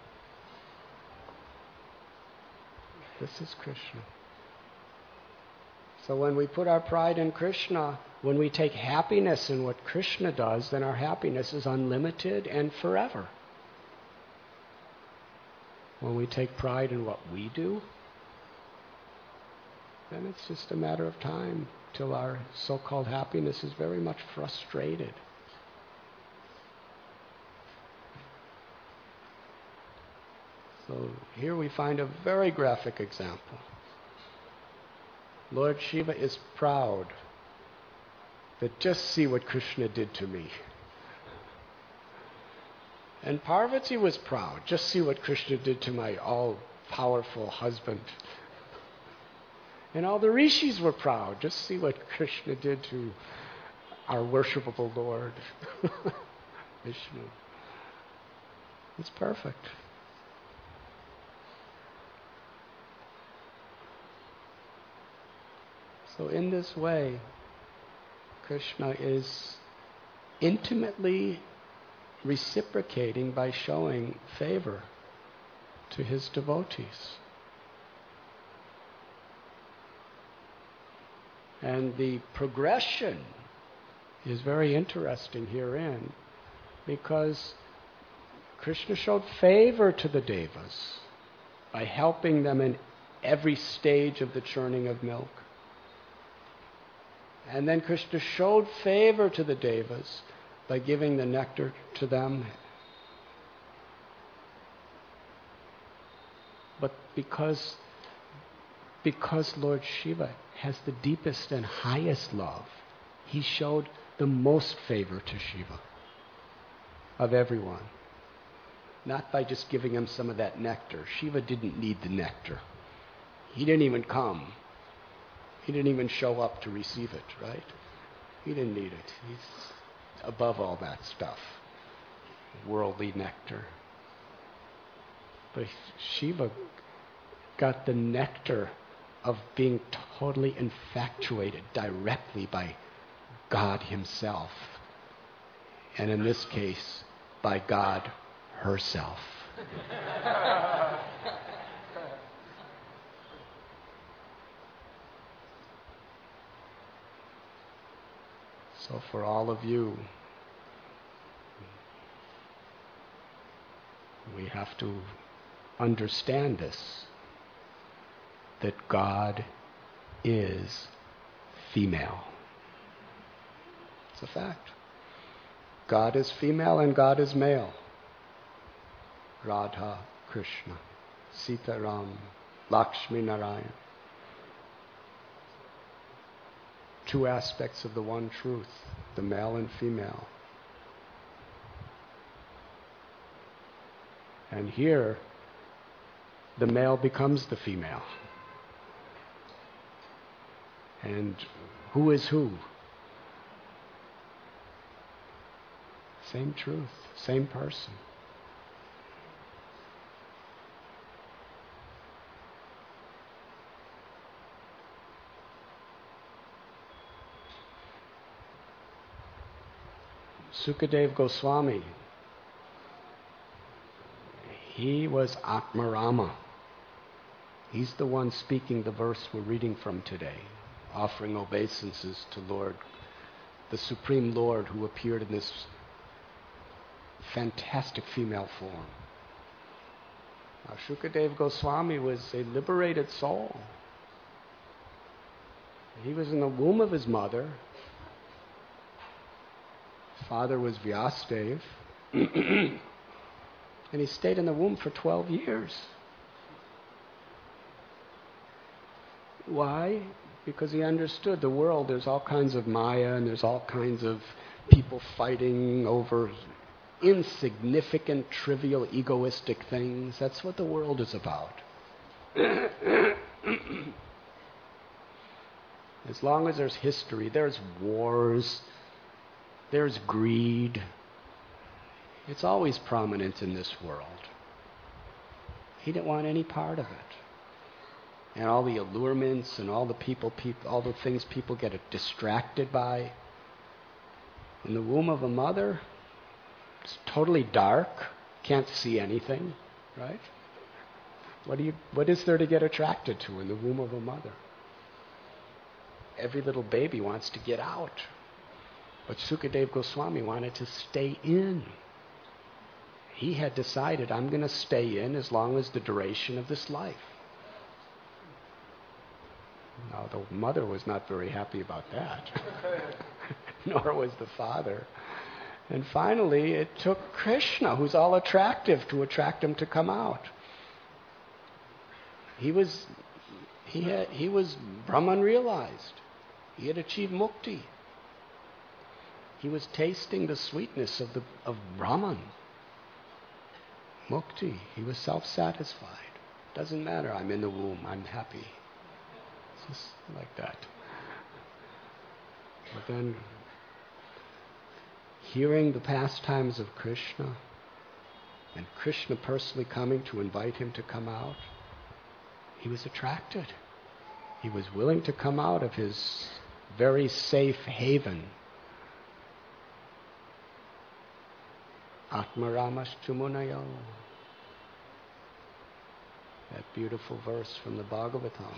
This is Krishna. So when we put our pride in Krishna, when we take happiness in what Krishna does, then our happiness is unlimited and forever. When we take pride in what we do, then it's just a matter of time till our so-called happiness is very much frustrated. So here we find a very graphic example. Lord Shiva is proud that just see what Krishna did to me. And Parvati was proud, just see what Krishna did to my all-powerful husband. And all the rishis were proud, just see what Krishna did to our worshipable Lord, Vishnu. It's perfect. So in this way, Krishna is intimately reciprocating by showing favor to his devotees. And the progression is very interesting herein, because Krishna showed favor to the Devas by helping them in every stage of the churning of milk. And then Krishna showed favor to the Devas by giving the nectar to them. But because, because Lord Shiva has the deepest and highest love, he showed the most favor to Shiva of everyone. Not by just giving him some of that nectar. Shiva didn't need the nectar. He didn't even come. He didn't even show up to receive it, right? He didn't need it. He's above all that stuff. Worldly nectar. But Shiva got the nectar of being totally infatuated directly by God himself. And in this case, by God herself. So for all of you, we have to understand this, that God is female. It's a fact. God is female and God is male. Radha, Krishna, Sita, Ram, Lakshmi, Narayan. Two aspects of the one truth, the male and female. And here, the male becomes the female. And who is who? Same truth, same person. Sukadeva Goswami, he was Atmarama. He's the one speaking the verse we're reading from today, offering obeisances to Lord, the Supreme Lord who appeared in this fantastic female form. Now, Sukadeva Goswami was a liberated soul. He was in the womb of his mother. His father was Vyasadeva. And he stayed in the womb for twelve years. Why? Because he understood the world, there's all kinds of Maya and there's all kinds of people fighting over insignificant, trivial, egoistic things. That's what the world is about. As long as there's history, there's wars, there's greed. It's always prominent in this world. He didn't want any part of it. And all the allurements and all the people, people, all the things people get distracted by. In the womb of a mother, it's totally dark, can't see anything, right? What do you, what is there to get attracted to in the womb of a mother? Every little baby wants to get out. But Sukadeva Goswami wanted to stay in. He had decided, I'm going to stay in as long as the duration of this life. Now, the mother was not very happy about that. Nor was the father. And finally, it took Krishna, who's all attractive, to attract him to come out. He was, he had, he was Brahman realized. He had achieved mukti. He was tasting the sweetness of the of Brahman. Mukti. He was self-satisfied. Doesn't matter. I'm in the womb. I'm happy. It's just like that. But then, hearing the pastimes of Krishna, and Krishna personally coming to invite him to come out, he was attracted. He was willing to come out of his very safe haven. Atmaramascha Munayo. That beautiful verse from the Bhagavatam.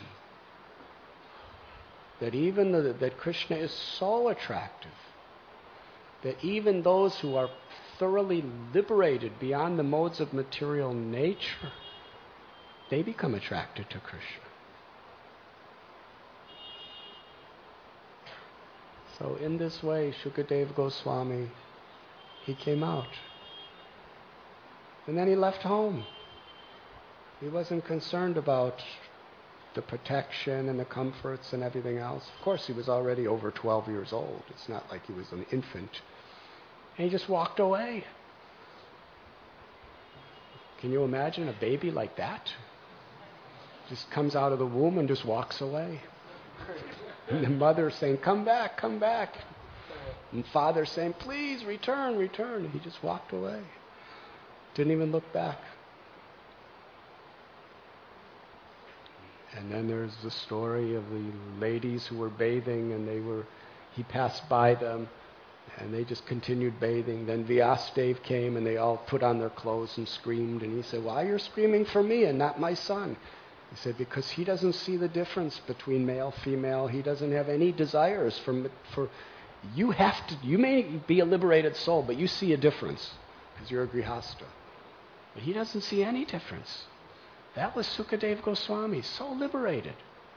That even the, that Krishna is so attractive that even those who are thoroughly liberated beyond the modes of material nature, they become attracted to Krishna. So in this way, Sukadeva Goswami, he came out. And then he left home. He wasn't concerned about the protection and the comforts and everything else. Of course, he was already over twelve years old. It's not like he was an infant. And he just walked away. Can you imagine a baby like that? just comes out of the womb and just walks away. And the mother saying, come back, come back. And father saying, please return, return. And he just walked away. Didn't even look back. And then there's the story of the ladies who were bathing, and they were, he passed by them, and they just continued bathing. Then Vyasadeva came, and they all put on their clothes and screamed. And he said, why are you screaming for me and not my son? He said, because he doesn't see the difference between male, female. He doesn't have any desires for, for you have to, you may be a liberated soul, but you see a difference because you're a grihasta. But he doesn't see any difference. That was Sukadeva Goswami, so liberated.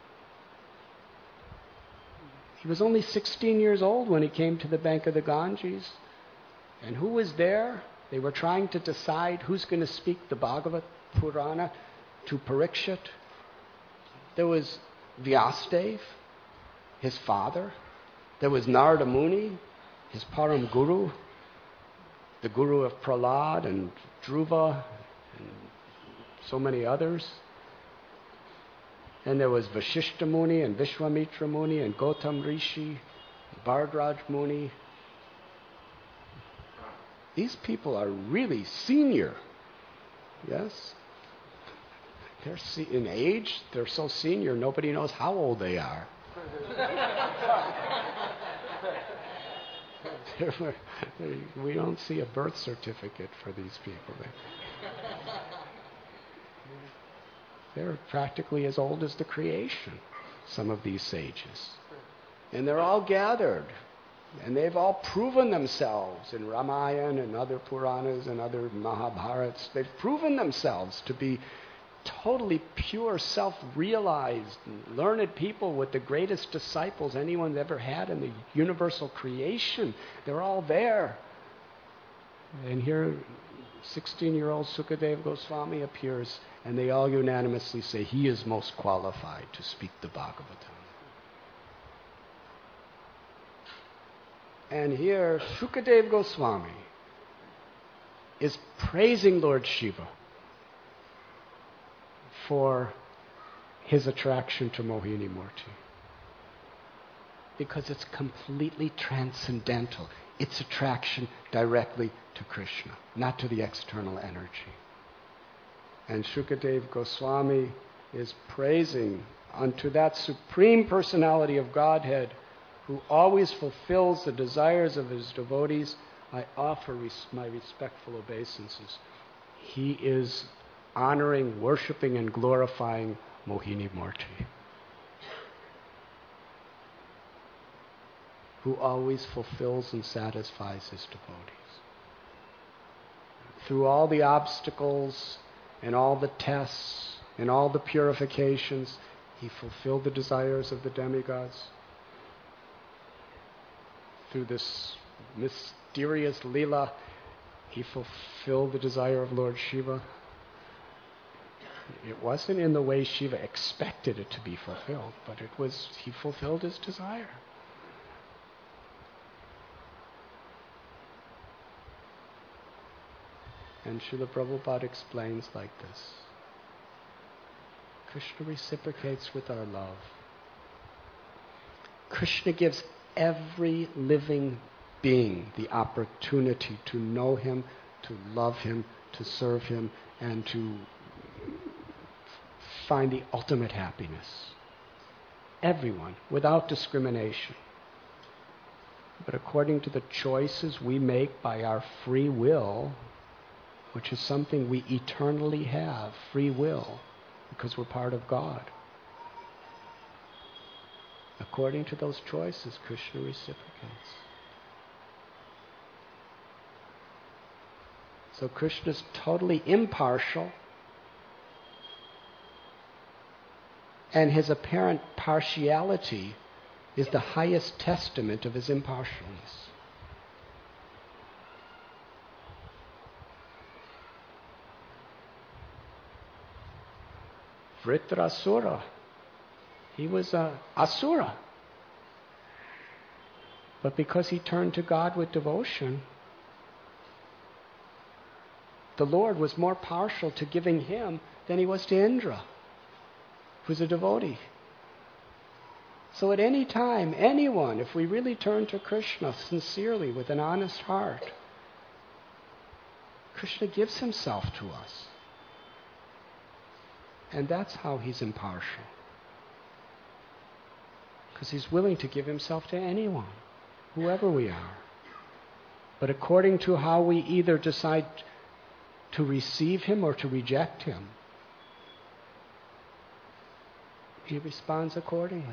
He was only sixteen years old when he came to the bank of the Ganges. And who was there? They were trying to decide who's going to speak the Bhagavad Purana to Parikshit. There was Vyasadeva, his father. There was Narada Muni, his Param Guru, the Guru of Prahlad and Dhruva, and so many others. And there was Vashishta Muni and Vishwamitra Muni and Gautam Rishi, Bhardraj Muni. These people are really senior. Yes? They're se- in age, they're so senior, nobody knows how old they are. We don't see a birth certificate for these people. They're practically as old as the creation, some of these sages. And they're all gathered. And they've all proven themselves in Ramayana and other Puranas and other Mahabharats. They've proven themselves to be totally pure, self-realized, learned people with the greatest disciples anyone's ever had in the universal creation. They're all there. And here, sixteen-year-old Sukadeva Goswami appears, and they all unanimously say he is most qualified to speak the Bhagavatam. And here, Sukadeva Goswami is praising Lord Shiva for his attraction to Mohini Murti. Because it's completely transcendental. It's attraction directly to Krishna, not to the external energy. And Sukadeva Goswami is praising unto that supreme personality of Godhead who always fulfills the desires of his devotees. I offer res- my respectful obeisances. He is honoring, worshipping, and glorifying Mohini Murti, who always fulfills and satisfies his devotees. Through all the obstacles and all the tests and all the purifications, he fulfilled the desires of the demigods. Through this mysterious Leela, he fulfilled the desire of Lord Shiva. It wasn't in the way Shiva expected it to be fulfilled, but it was, he fulfilled his desire. And Srila Prabhupada explains like this. Krishna reciprocates with our love. Krishna gives every living being the opportunity to know him, to love him, to serve him, and to find the ultimate happiness. Everyone, without discrimination. But according to the choices we make by our free will, which is something we eternally have, free will, because we're part of God. According to those choices, Krishna reciprocates. So Krishna's totally impartial, and his apparent partiality is the highest testament of his impartialness. Vritrasura, he was an asura. But because he turned to God with devotion, the Lord was more partial to giving him than he was to Indra. who's a devotee. So at any time, anyone, if we really turn to Krishna sincerely with an honest heart, Krishna gives himself to us. And that's how he's impartial. Because he's willing to give himself to anyone, whoever we are. But according to how we either decide to receive him or to reject him, he responds accordingly.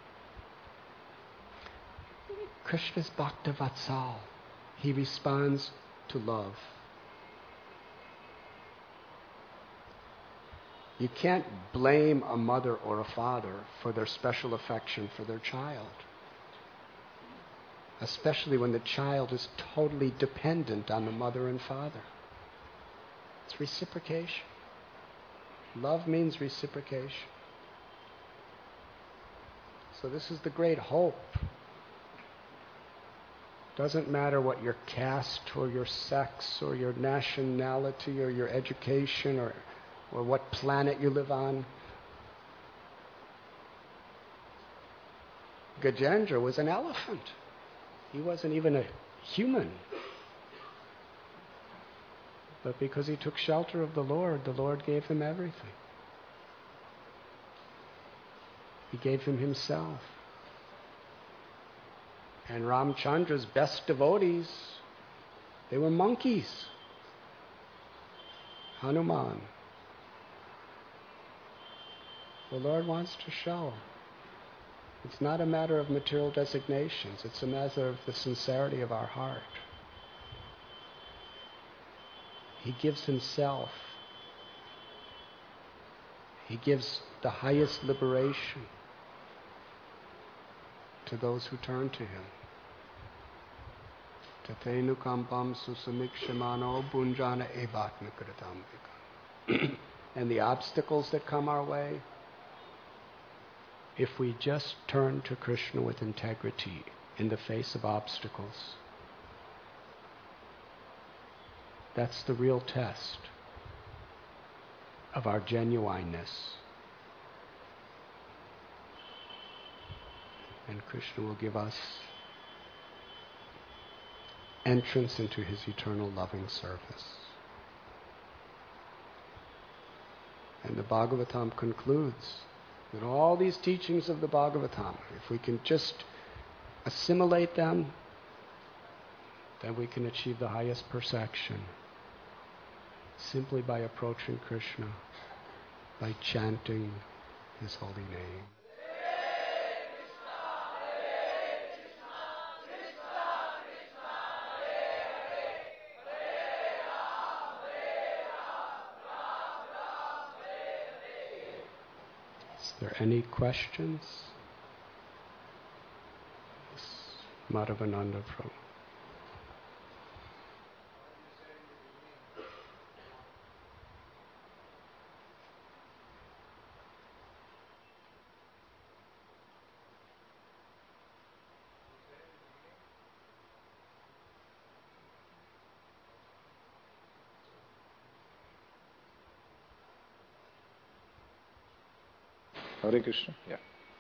Krishna's Bhakta-Vatsal. He responds to love. You can't blame a mother or a father for their special affection for their child, especially when the child is totally dependent on the mother and father. It's reciprocation. Love means reciprocation. So this is the great hope. Doesn't matter what your caste or your sex or your nationality or your education or or what planet you live on. Gajendra was an elephant. He wasn't even a human. But because he took shelter of the Lord, the Lord gave him everything. He gave him himself. And Ramchandra's best devotees, they were monkeys. Hanuman. The Lord wants to show. It's not a matter of material designations. It's a matter of the sincerity of our heart. He gives himself. He gives the highest liberation to those who turn to him. Tatenu kampam susamikshimano bunjana evatmakritam. And the obstacles that come our way, if we just turn to Krishna with integrity in the face of obstacles, that's the real test of our genuineness. And Krishna will give us entrance into his eternal loving service. And the Bhagavatam concludes that all these teachings of the Bhagavatam, if we can just assimilate them, then we can achieve the highest perfection simply by approaching Krishna, by chanting his holy name. Is there any questions? Madhavananda Prabhu. Hare Krishna. Yeah.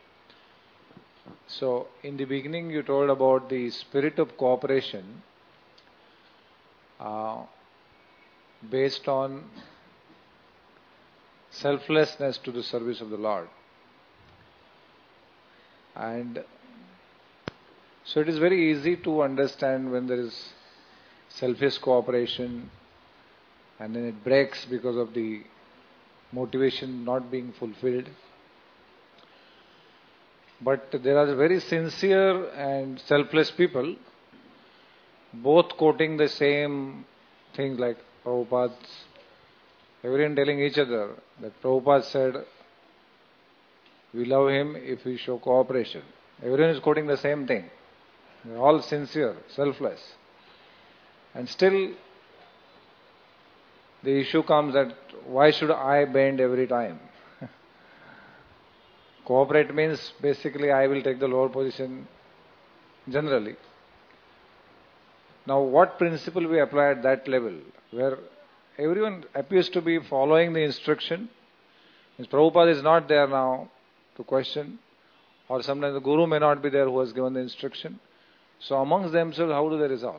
So, in the beginning you told about the spirit of cooperation uh, based on selflessness to the service of the Lord. And so it is very easy to understand when there is selfish cooperation and then it breaks because of the motivation not being fulfilled. But there are very sincere and selfless people, both quoting the same things like Prabhupada's, everyone telling each other that Prabhupada said, we love him if we show cooperation. Everyone is quoting the same thing. They are all sincere, selfless. And still, the issue comes that why should I bend every time? Cooperate means basically I will take the lower position generally. Now what principle we apply at that level where everyone appears to be following the instruction Means Prabhupada is not there now to question, or sometimes the Guru may not be there who has given the instruction. So amongst themselves, how do they resolve?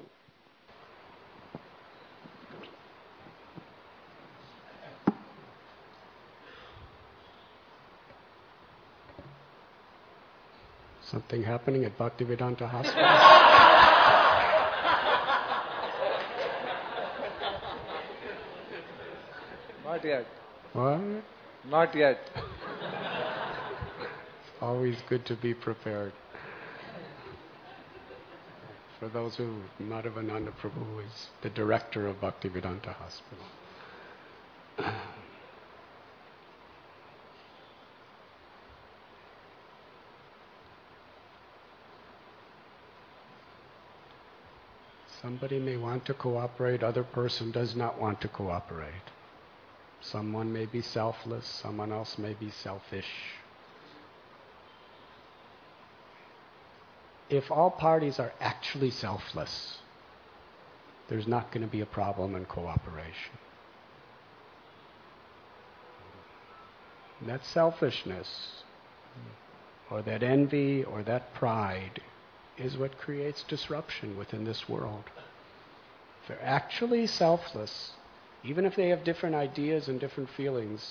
Something happening at Bhaktivedanta Hospital? Not yet. What? Not yet. Always good to be prepared. For those who, Madhavananda Prabhu is the director of Bhaktivedanta Hospital. Somebody may want to cooperate, other person does not want to cooperate. Someone may be selfless, someone else may be selfish. If all parties are actually selfless, there's not going to be a problem in cooperation. That selfishness, or that envy, or that pride, is what creates disruption within this world. If they're actually selfless, even if they have different ideas and different feelings,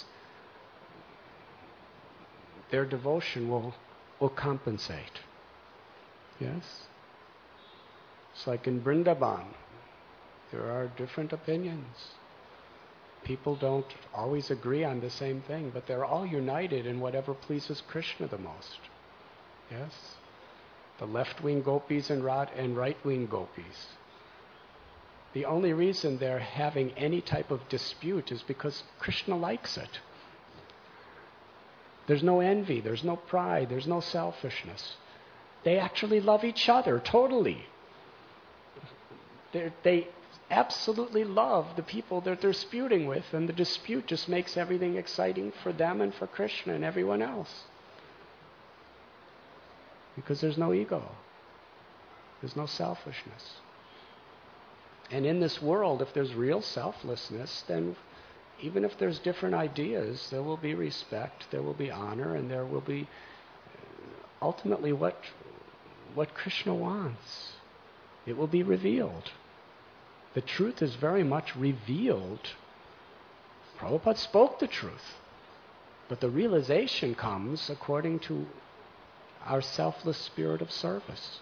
their devotion will, will compensate. Yes? It's like in Vrindavan, there are different opinions. People don't always agree on the same thing, but they're all united in whatever pleases Krishna the most. Yes? The left-wing gopis and right-wing gopis. The only reason they're having any type of dispute is because Krishna likes it. There's no envy, there's no pride, there's no selfishness. They actually love each other totally. They're, they absolutely love the people that they're disputing with, and the dispute just makes everything exciting for them and for Krishna and everyone else. Because there's no ego. There's no selfishness. And in this world, if there's real selflessness, then even if there's different ideas, there will be respect, there will be honor, and there will be ultimately what, what Krishna wants. It will be revealed. The truth is very much revealed. Prabhupada spoke the truth. But the realization comes according to our selfless spirit of service.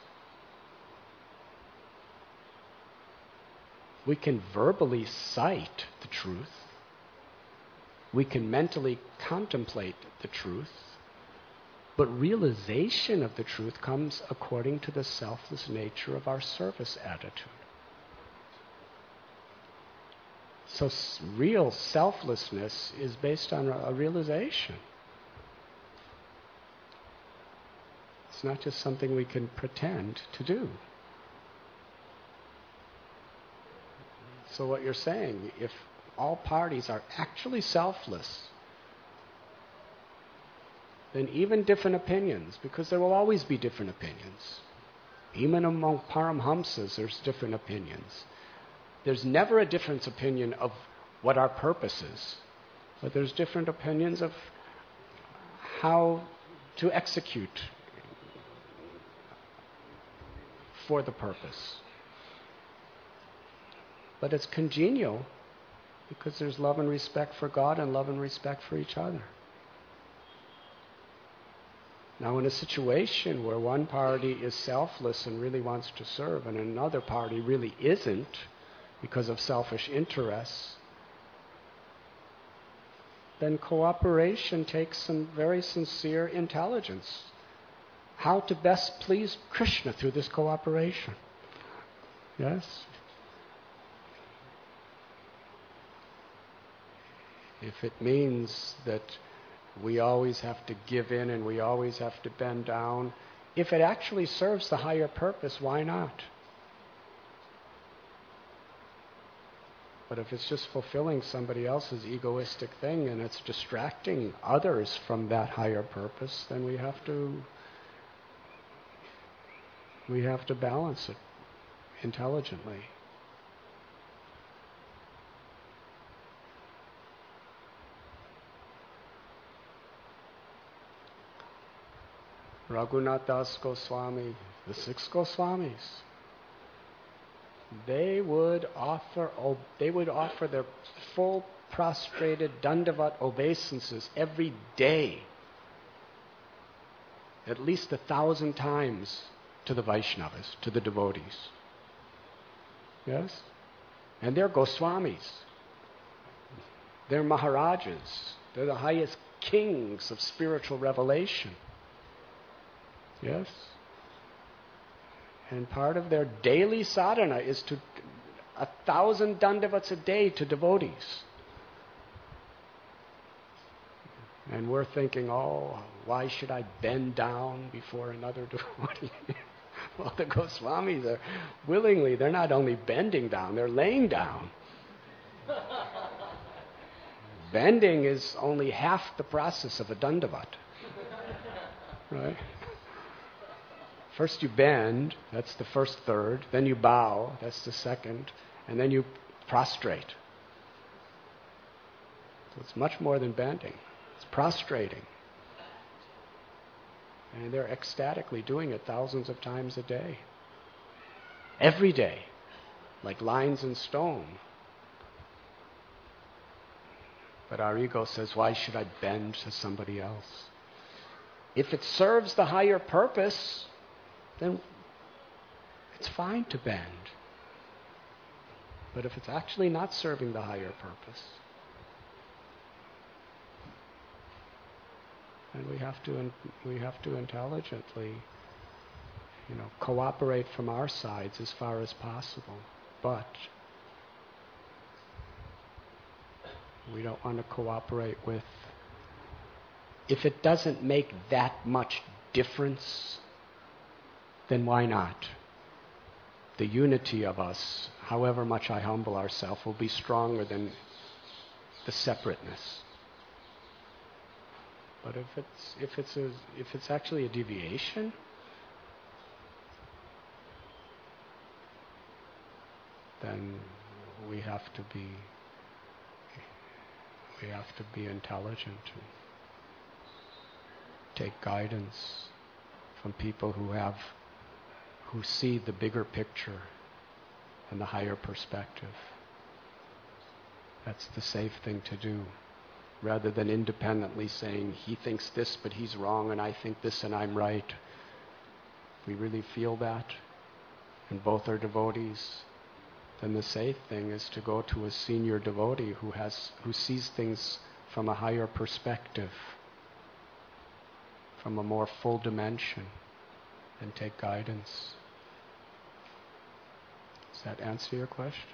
We can verbally cite the truth. We can mentally contemplate the truth. But realization of the truth comes according to the selfless nature of our service attitude. So real selflessness is based on a realization. It's not just something we can pretend to do. So what you're saying, if all parties are actually selfless, then even different opinions, because there will always be different opinions. Even among Paramhamsas, there's different opinions. There's never a different opinion of what our purpose is, but there's different opinions of how to execute for the purpose. But it's congenial because there's love and respect for God and love and respect for each other. Now, in a situation where one party is selfless and really wants to serve and another party really isn't because of selfish interests, then cooperation takes some very sincere intelligence. How to best please Krishna through this cooperation. Yes? If it means that we always have to give in and we always have to bend down, if it actually serves the higher purpose, why not? But if it's just fulfilling somebody else's egoistic thing and it's distracting others from that higher purpose, then we have to we have to balance it intelligently. Raghunath Das Goswami, the six Goswamis, they would offer they would offer their full prostrated Dandavat obeisances every day, at least a thousand times, to the Vaishnavas, to the devotees. Yes? And they're Goswamis. They're Maharajas. They're the highest kings of spiritual revelation. Yes? And part of their daily sadhana is to a thousand dandavats a day to devotees. And we're thinking, oh, why should I bend down before another devotee? Well, the Goswamis are willingly, they're not only bending down, they're laying down. Bending is only half the process of a dandavat. Right? First you bend, that's the first third. Then you bow, that's the second. And then you prostrate. So it's much more than bending. It's prostrating. And they're ecstatically doing it thousands of times a day. Every day. Like lines in stone. But our ego says, why should I bend to somebody else? If it serves the higher purpose, then it's fine to bend. But if it's actually not serving the higher purpose, then we have to we have to intelligently, you know, cooperate from our sides as far as possible. But we don't want to cooperate with, if it doesn't make that much difference, then why not? The unity of us, however much I humble ourselves, will be stronger than the separateness. But if it's if it's a, if it's actually a deviation, then we have to be we have to be intelligent and take guidance from people who have who see the bigger picture and the higher perspective. That's the safe thing to do, rather than independently saying, he thinks this but he's wrong and I think this and I'm right. If we really feel that, and both are devotees, then the safe thing is to go to a senior devotee who has who sees things from a higher perspective, from a more full dimension, and take guidance. Does that answer your question?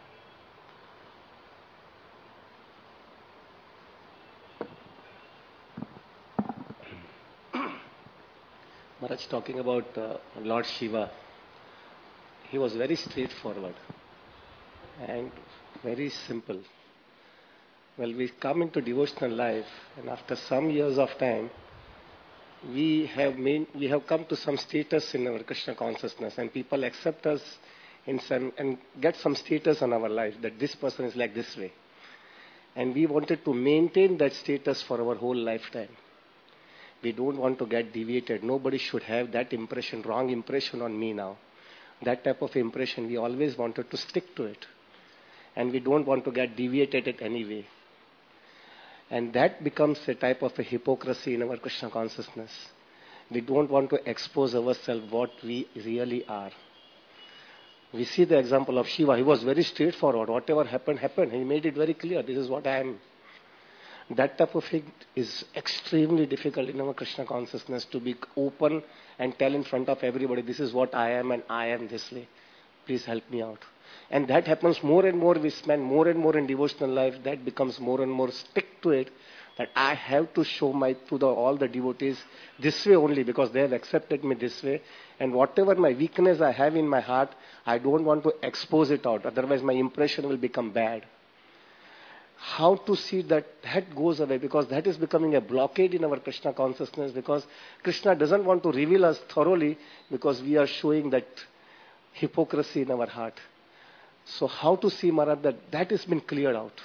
Maharaj, talking about uh, Lord Shiva, he was very straightforward and very simple. Well, we come into devotional life, and after some years of time, we have made, we have come to some status in our Krishna consciousness, and people accept us in some, and get some status in our life that this person is like this way. And we wanted to maintain that status for our whole lifetime. We don't want to get deviated. Nobody should have that impression, wrong impression on me now. That type of impression, we always wanted to stick to it. And we don't want to get deviated in any way. And that becomes a type of a hypocrisy in our Krishna consciousness. We don't want to expose ourselves what we really are. We see the example of Shiva. He was very straightforward. Whatever happened, happened. He made it very clear. This is what I am. That type of thing is extremely difficult in our Krishna consciousness, to be open and tell in front of everybody, this is what I am and I am this way. Please help me out. And that happens more and more. We spend more and more in devotional life. That becomes more and more stick to it. That I have to show my to the, all the devotees this way only, because they have accepted me this way. And whatever my weakness I have in my heart, I don't want to expose it out. Otherwise my impression will become bad. How to see that that goes away, because that is becoming a blockade in our Krishna consciousness, because Krishna doesn't want to reveal us thoroughly because we are showing that hypocrisy in our heart. So how to see, Maharaj, that that has been cleared out?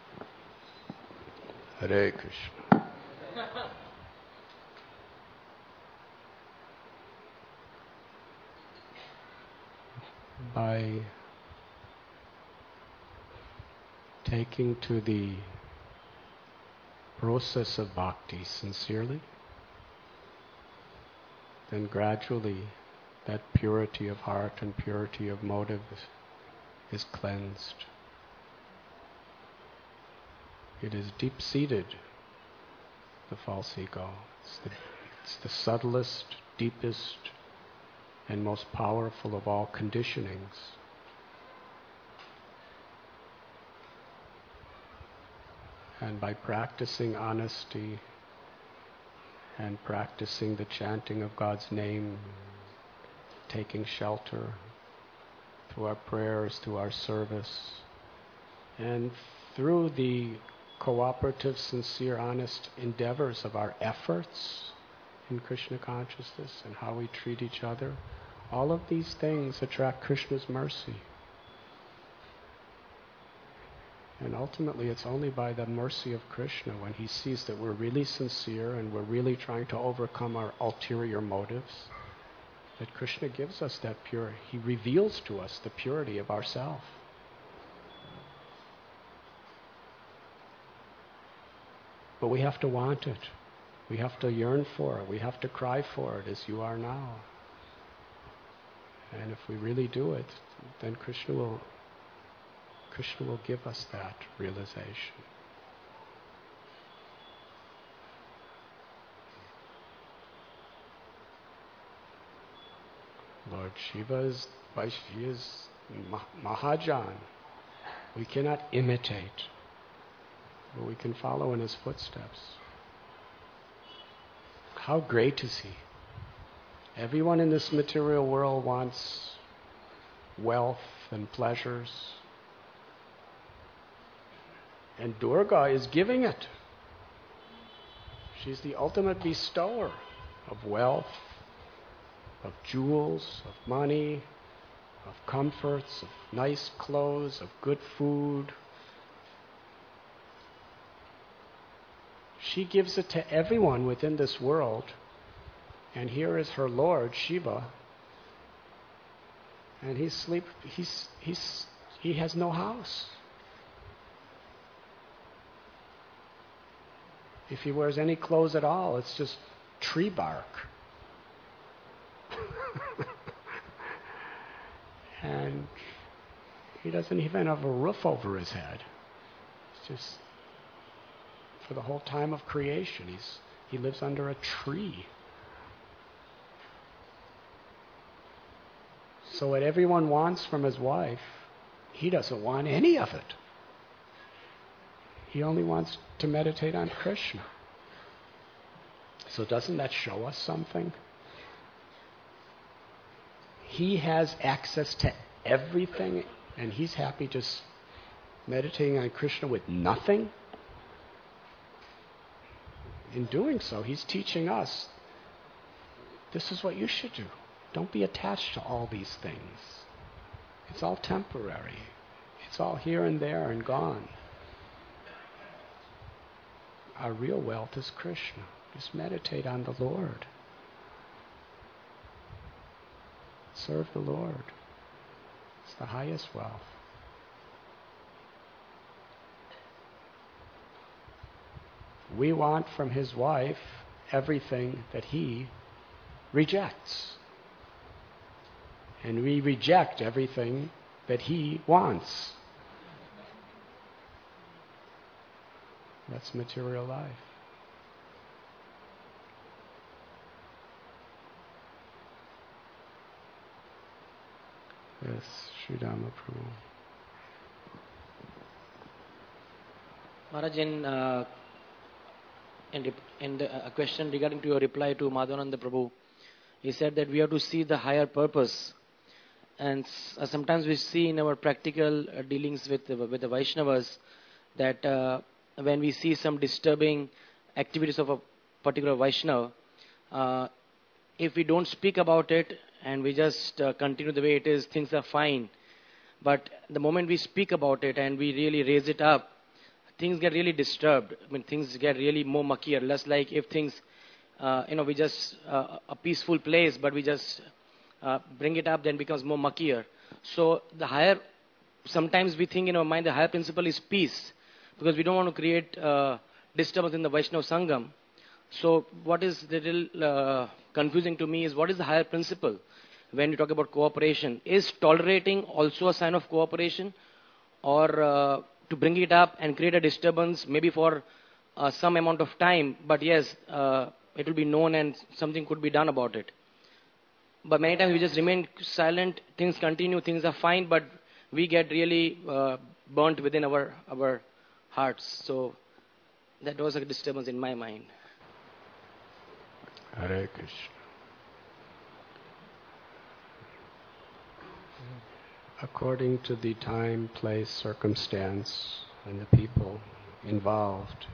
Hare Krishna. by taking to the process of bhakti sincerely, then gradually that purity of heart and purity of motive is, is cleansed. It is deep-seated, the false ego. It's the, it's the subtlest, deepest, and most powerful of all conditionings. And by practicing honesty and practicing the chanting of God's name, taking shelter through our prayers, through our service, and through the cooperative, sincere, honest endeavors of our efforts in Krishna consciousness and how we treat each other, all of these things attract Krishna's mercy. And ultimately it's only by the mercy of Krishna, when he sees that we're really sincere and we're really trying to overcome our ulterior motives, that Krishna gives us that purity. He reveals to us the purity of ourself. But we have to want it. We have to yearn for it. We have to cry for it, as you are now. And if we really do it, then Krishna will Krishna will give us that realization. Lord Shiva is, he is Mahajan. We cannot imitate, but we can follow in his footsteps. How great is he? Everyone in this material world wants wealth and pleasures. And Durga is giving it. She's the ultimate bestower of wealth, of jewels, of money, of comforts, of nice clothes, of good food. She gives it to everyone within this world. And here is her Lord, Shiva. And he's sleep he's he's he has no house. If he wears any clothes at all, it's just tree bark. And he doesn't even have a roof over his head. It's just for the whole time of creation, he's he lives under a tree. So what everyone wants from his wife, he doesn't want any of it. He only wants to meditate on Krishna. So doesn't that show us something? He has access to everything, and he's happy just meditating on Krishna with nothing. In doing so, he's teaching us, this is what you should do. Don't be attached to all these things. It's all temporary. It's all here and there and gone. Our real wealth is Krishna. Just meditate on the Lord. Serve the Lord. It's the highest wealth. We want from his wife everything that he rejects. And we reject everything that he wants. That's material life. Yes, Sridhama Prabhu. Maharaj, in, uh, in, in the, a question regarding to your reply to Madhavananda Prabhu, he said that we have to see the higher purpose. And uh, sometimes we see in our practical uh, dealings with, uh, with the Vaishnavas that uh, when we see some disturbing activities of a particular Vaishnava, uh, if we don't speak about it and we just uh, continue the way it is, things are fine. But the moment we speak about it and we really raise it up, things get really disturbed. I mean, things get really more muckier. Less like if things, uh, you know, we just, uh, a peaceful place, but we just uh, bring it up, then becomes more muckier. So the higher, sometimes we think in our mind the higher principle is peace, because we don't want to create uh, disturbance in the Vaishnava Sangam. So what is little uh, confusing to me is, what is the higher principle when you talk about cooperation? Is tolerating also a sign of cooperation, or uh, to bring it up and create a disturbance maybe for uh, some amount of time, but yes, uh, it will be known and something could be done about it. But many times we just remain silent, things continue, things are fine, but we get really uh, burnt within our, our hearts. So that was a disturbance in my mind. Hare Krishna. According to the time, place, circumstance, and the people involved,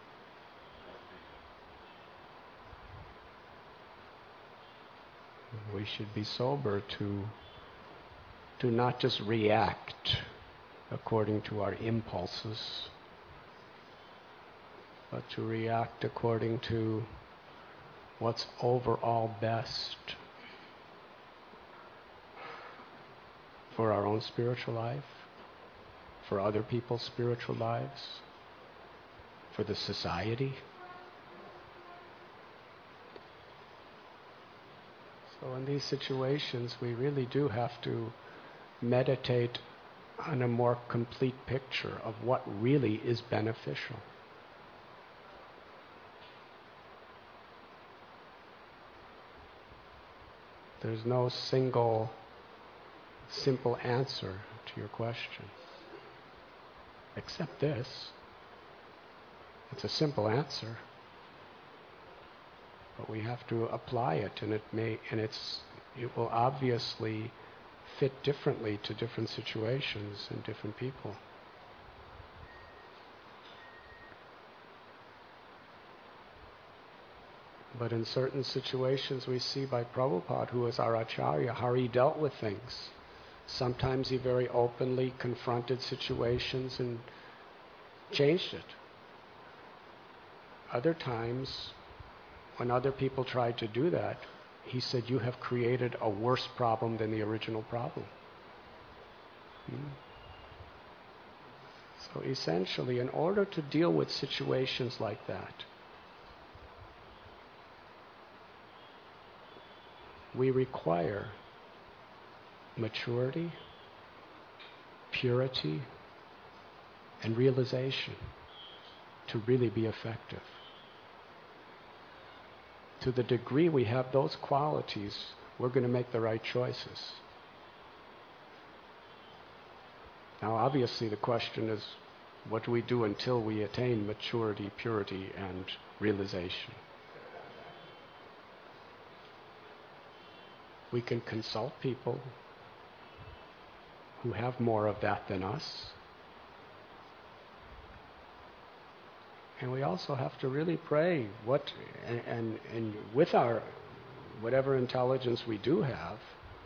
we should be sober to, to not just react according to our impulses, but to react according to what's overall best for our own spiritual life, for other people's spiritual lives, for the society. So in these situations, we really do have to meditate on a more complete picture of what really is beneficial. There's no single simple answer to your question, except this. It's a simple answer, but we have to apply it, and it may, and it's, it will obviously fit differently to different situations and different people. But in certain situations, we see by Prabhupada, who is our Acharya, how he dealt with things. Sometimes he very openly confronted situations and changed it. Other times, when other people tried to do that, he said, you have created a worse problem than the original problem. Hmm. So essentially, in order to deal with situations like that, we require maturity, purity, and realization to really be effective. To the degree we have those qualities, we're going to make the right choices. Now, obviously, the question is, what do we do until we attain maturity, purity, and realization? We can consult people who have more of that than us. And we also have to really pray what, and, and, and with our, whatever intelligence we do have,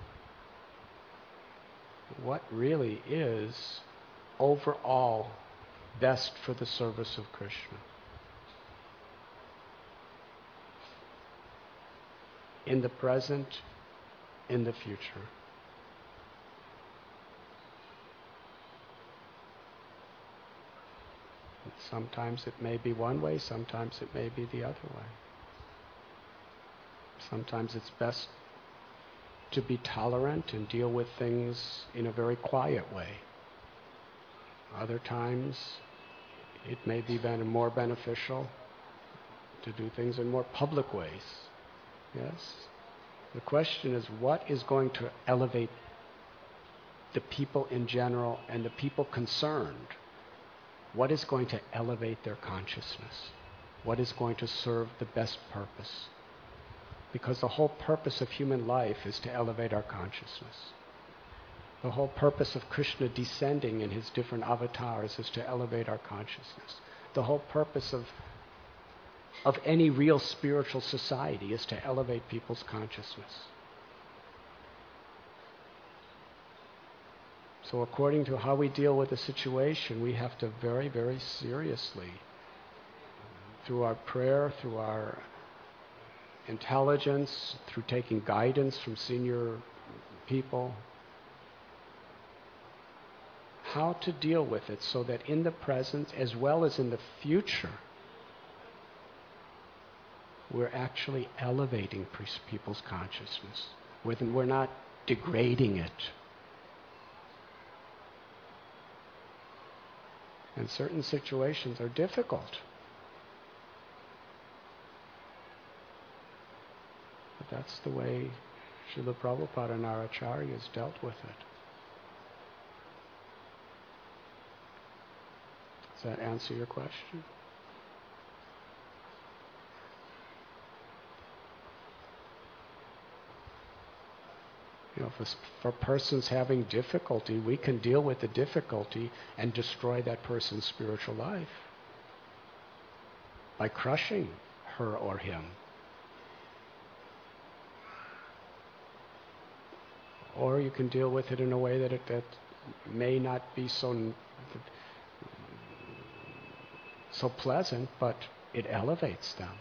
what really is overall best for the service of Krishna. In the present, in the future. Sometimes it may be one way, sometimes it may be the other way. Sometimes it's best to be tolerant and deal with things in a very quiet way. Other times it may be ben- more beneficial to do things in more public ways. Yes? The question is, what is going to elevate the people in general and the people concerned? What is going to elevate their consciousness? What is going to serve the best purpose? Because the whole purpose of human life is to elevate our consciousness. The whole purpose of Krishna descending in his different avatars is to elevate our consciousness. The whole purpose of, of any real spiritual society is to elevate people's consciousness. So according to how we deal with a situation, we have to very, very seriously, through our prayer, through our intelligence, through taking guidance from senior people, how to deal with it so that in the present as well as in the future, we're actually elevating people's consciousness. We're not degrading it. And certain situations are difficult. But that's the way Srila Prabhupada and our acharyas dealt with it. Does that answer your question? You know, for, for persons having difficulty, we can deal with the difficulty and destroy that person's spiritual life by crushing her or him. Or you can deal with it in a way that it that may not be so so pleasant, but it elevates them.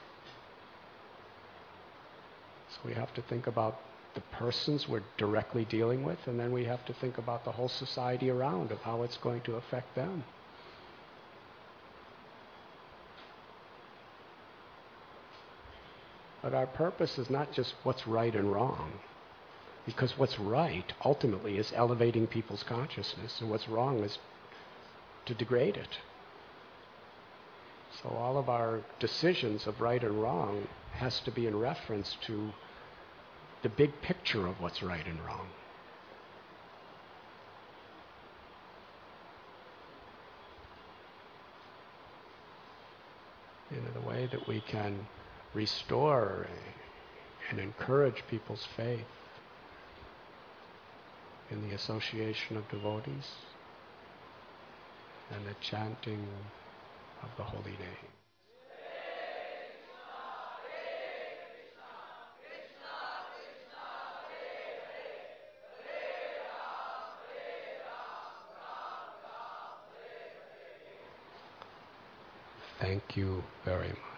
So we have to think about the persons we're directly dealing with, and then we have to think about the whole society around of how it's going to affect them. But our purpose is not just what's right and wrong, because what's right ultimately is elevating people's consciousness, and what's wrong is to degrade it. So all of our decisions of right and wrong has to be in reference to the big picture of what's right and wrong. You know, the way that we can restore and encourage people's faith in the association of devotees and the chanting of the holy name. Thank you very much.